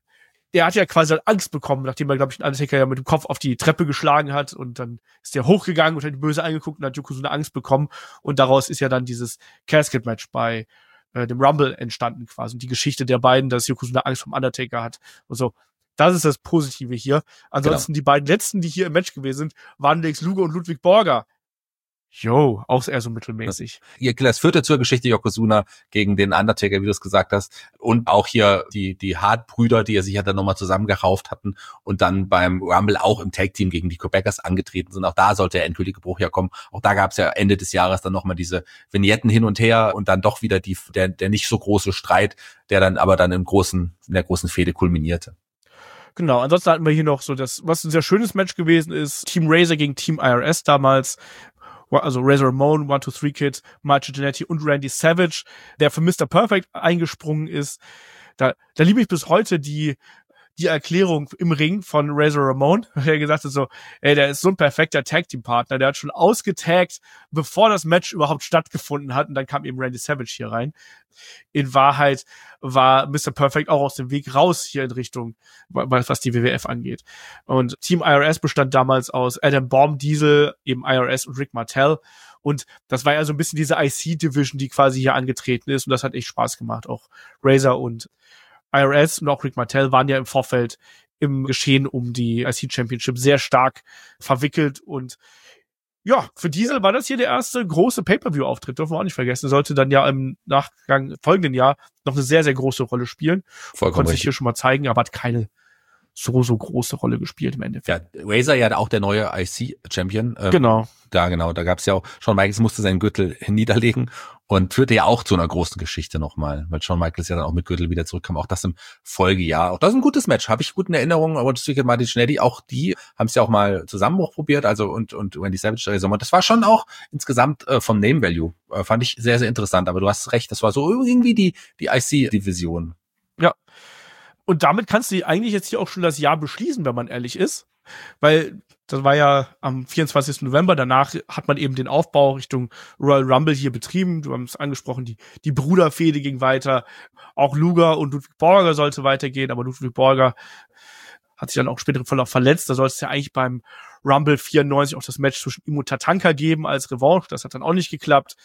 Der hat ja quasi Angst bekommen, nachdem er, glaube ich, den Undertaker ja mit dem Kopf auf die Treppe geschlagen hat und dann ist der hochgegangen und hat die Böse angeguckt und hat Yokozuna Angst bekommen und daraus ist ja dann dieses Casket-Match bei äh, dem Rumble entstanden quasi und die Geschichte der beiden, dass Yokozuna Angst vom Undertaker hat und so. Das ist das Positive hier. Ansonsten genau. Die beiden letzten, die hier im Match gewesen sind, waren Lex Luger und Ludwig Borger. Jo, auch eher so mittelmäßig. Hier das führte zur Geschichte Yokozuna gegen den Undertaker, wie du es gesagt hast. Und auch hier die die Hart-Brüder, die er sich ja dann nochmal zusammengerauft hatten und dann beim Rumble auch im Tag-Team gegen die Quebecers angetreten sind. Auch da sollte der endgültige Bruch ja kommen. Auch da gab es ja Ende des Jahres dann nochmal diese Vignetten hin und her und dann doch wieder die der der nicht so große Streit, der dann aber dann im großen in der großen Fehde kulminierte. Genau, ansonsten hatten wir hier noch so das, was ein sehr schönes Match gewesen ist, Team Razor gegen Team I R S damals. Also Razor Ramon, one two three Kid, Marcio Jannetty und Randy Savage, der für Mister Perfect eingesprungen ist. Da, da liebe ich bis heute die die Erklärung im Ring von Razor Ramon, der gesagt hat so, ey, der ist so ein perfekter Tag-Team-Partner, der hat schon ausgetaggt, bevor das Match überhaupt stattgefunden hat und dann kam eben Randy Savage hier rein. In Wahrheit war Mister Perfect auch aus dem Weg raus hier in Richtung, was die W W F angeht. Und Team I R S bestand damals aus Adam Bomb Diesel, eben I R S und Rick Martel. Und das war ja so ein bisschen diese I C-Division, die quasi hier angetreten ist. Und das hat echt Spaß gemacht. Auch Razor und I R S und auch Rick Martel waren ja im Vorfeld im Geschehen um die I C Championship sehr stark verwickelt und ja, für Diesel war das hier der erste große Pay-Per-View-Auftritt, dürfen wir auch nicht vergessen. Sollte dann ja im Nachgang folgenden Jahr noch eine sehr, sehr große Rolle spielen. Vollkommen Konnte richtig. sich hier schon mal zeigen, aber hat keine so, so große Rolle gespielt im Endeffekt. Ja, Razor ja auch der neue I C-Champion. Ähm, genau. Da, genau, da gab's ja auch, Shawn Michaels musste seinen Gürtel niederlegen und führte ja auch zu einer großen Geschichte nochmal, weil Shawn Michaels ja dann auch mit Gürtel wieder zurückkam, auch das im Folgejahr. Auch das ist ein gutes Match, habe ich gut in Erinnerung, aber das ist Martin Jannetty, auch die haben es ja auch mal Zusammenbruch probiert, also und und Randy Savage, und das war schon auch insgesamt äh, vom Name Value, äh, fand ich sehr, sehr interessant, aber du hast recht, das war so irgendwie die die I C-Division. Ja, und damit kannst du eigentlich jetzt hier auch schon das Jahr beschließen, wenn man ehrlich ist, weil das war ja am vierundzwanzigsten November. Danach hat man eben den Aufbau Richtung Royal Rumble hier betrieben. Du hast es angesprochen, die, die Bruderfehde ging weiter. Auch Luger und Ludwig Borger sollte weitergehen, aber Ludwig Borger hat sich dann auch später voll auch verletzt. Da sollte es ja eigentlich beim Rumble vierundneunzig auch das Match zwischen ihm und Tatanka geben als Revanche. Das hat dann auch nicht geklappt.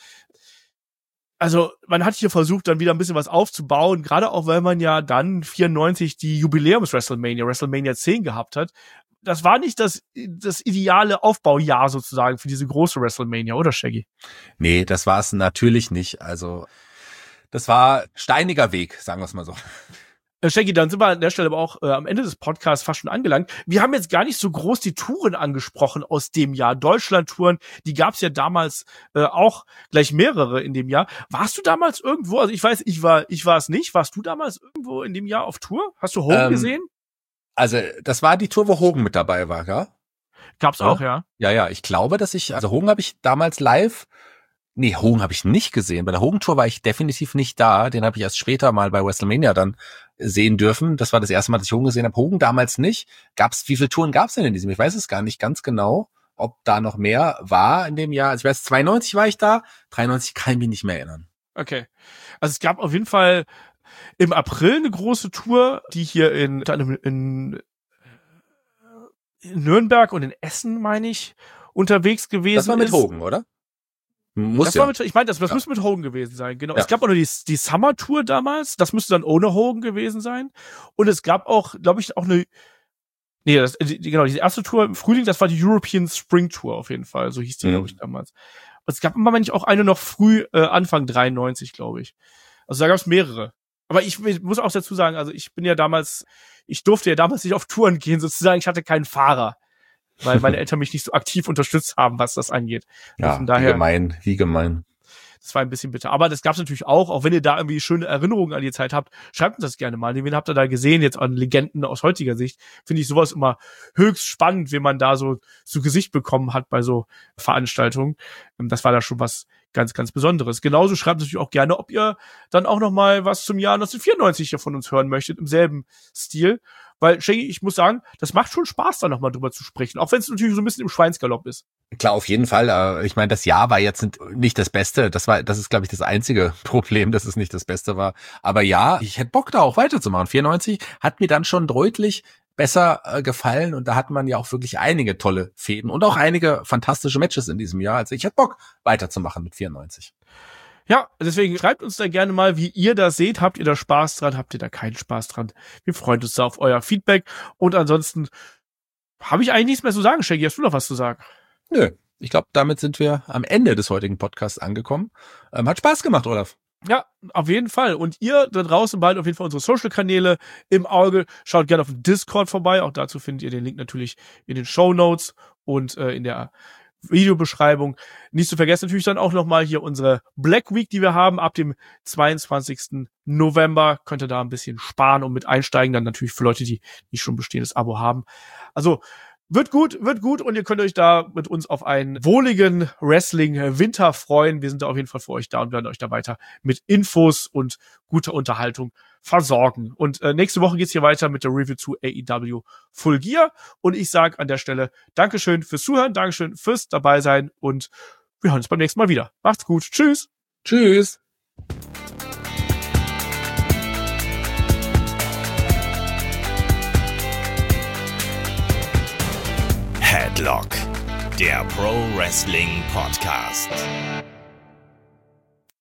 Also man hat hier versucht, dann wieder ein bisschen was aufzubauen, gerade auch, weil man ja dann vierundneunzig die Jubiläums-WrestleMania, WrestleMania zehn gehabt hat. Das war nicht das, das ideale Aufbaujahr sozusagen für diese große WrestleMania, oder Shaggy? Nee, das war es natürlich nicht. Also das war steiniger Weg, sagen wir es mal so. Shaggy, dann sind wir an der Stelle aber auch äh, am Ende des Podcasts fast schon angelangt. Wir haben jetzt gar nicht so groß die Touren angesprochen aus dem Jahr. Deutschland-Touren, die gab's ja damals äh, auch gleich mehrere in dem Jahr. Warst du damals irgendwo? Also ich weiß, ich war ich war es nicht. Warst du damals irgendwo in dem Jahr auf Tour? Hast du Hogan ähm, gesehen? Also das war die Tour, wo Hogan mit dabei war, ja? Gab's ja? auch, ja. Ja, ja, ich glaube, dass ich, also Hogan habe ich damals live Nee, Hogan habe ich nicht gesehen. Bei der Hogan-Tour war ich definitiv nicht da. Den habe ich erst später mal bei WrestleMania dann sehen dürfen. Das war das erste Mal, dass ich Hogan gesehen habe. Hogan damals nicht. Gab's, wie viele Touren gab's denn in diesem? Ich weiß es gar nicht ganz genau, ob da noch mehr war in dem Jahr. Also ich weiß, zweiundneunzig war ich da, dreiundneunzig kann ich mich nicht mehr erinnern. Okay. Also es gab auf jeden Fall im April eine große Tour, die hier in, in, in Nürnberg und in Essen, meine ich, unterwegs gewesen ist. Das war mit ist. Hogan, oder? Muss das ja. war mit, ich meine, das, das ja. müsste mit Hogan gewesen sein, genau. Ja. Es gab auch noch die, die Summer Tour damals, das müsste dann ohne Hogan gewesen sein. Und es gab auch, glaube ich, auch eine, nee, das, die, genau, die erste Tour im Frühling, das war die European Spring Tour auf jeden Fall, so hieß die, mhm. glaube ich, damals. Und es gab immer, wenn ich auch eine noch früh, äh, Anfang dreiundneunzig, glaube ich. Also da gab es mehrere. Aber ich, ich muss auch dazu sagen, also ich bin ja damals, ich durfte ja damals nicht auf Touren gehen, sozusagen, ich hatte keinen Fahrer. Weil meine Eltern mich nicht so aktiv unterstützt haben, was das angeht. Ja, von daher, wie gemein, wie gemein. Das war ein bisschen bitter. Aber das gab's natürlich auch, auch wenn ihr da irgendwie schöne Erinnerungen an die Zeit habt, schreibt uns das gerne mal. Wen habt ihr da gesehen, jetzt an Legenden aus heutiger Sicht? Finde ich sowas immer höchst spannend, wenn man da so zu Gesicht bekommen hat bei so Veranstaltungen. Das war da schon was ganz, ganz Besonderes. Genauso schreibt natürlich auch gerne, ob ihr dann auch noch mal was zum Jahr neunzehnhundertvierundneunzig hier von uns hören möchtet, im selben Stil. Weil, Shaggy, ich muss sagen, das macht schon Spaß, da nochmal drüber zu sprechen. Auch wenn es natürlich so ein bisschen im Schweinsgalopp ist. Klar, auf jeden Fall. Ich meine, das Jahr war jetzt nicht das Beste. Das war, das ist, glaube ich, das einzige Problem, dass es nicht das Beste war. Aber ja, ich hätte Bock, da auch weiterzumachen. vierundneunzig hat mir dann schon deutlich besser äh, gefallen. Und da hat man ja auch wirklich einige tolle Fäden und auch einige fantastische Matches in diesem Jahr. Also ich hätte Bock, weiterzumachen mit vierundneunzig. Ja, deswegen schreibt uns da gerne mal, wie ihr das seht. Habt ihr da Spaß dran? Habt ihr da keinen Spaß dran? Wir freuen uns da auf euer Feedback. Und ansonsten habe ich eigentlich nichts mehr zu sagen. Shaggy, hast du noch was zu sagen? Nö, ich glaube, damit sind wir am Ende des heutigen Podcasts angekommen. Ähm, hat Spaß gemacht, Olaf. Ja, auf jeden Fall. Und ihr da draußen bald auf jeden Fall unsere Social-Kanäle im Auge. Schaut gerne auf dem Discord vorbei. Auch dazu findet ihr den Link natürlich in den Shownotes und äh, in der Videobeschreibung. Nicht zu vergessen natürlich dann auch nochmal hier unsere Black Week, die wir haben. Ab dem zweiundzwanzigsten November könnt ihr da ein bisschen sparen und mit einsteigen. Dann natürlich für Leute, die nicht schon bestehendes Abo haben. Also wird gut, wird gut und ihr könnt euch da mit uns auf einen wohligen Wrestling-Winter freuen. Wir sind da auf jeden Fall für euch da und werden euch da weiter mit Infos und guter Unterhaltung versorgen. Und äh, nächste Woche geht's hier weiter mit der Review zu A E W Full Gear. Und ich sage an der Stelle Dankeschön fürs Zuhören, Dankeschön fürs Dabeisein und wir hören uns beim nächsten Mal wieder. Macht's gut. Tschüss. Tschüss. Headlock, der Pro Wrestling Podcast.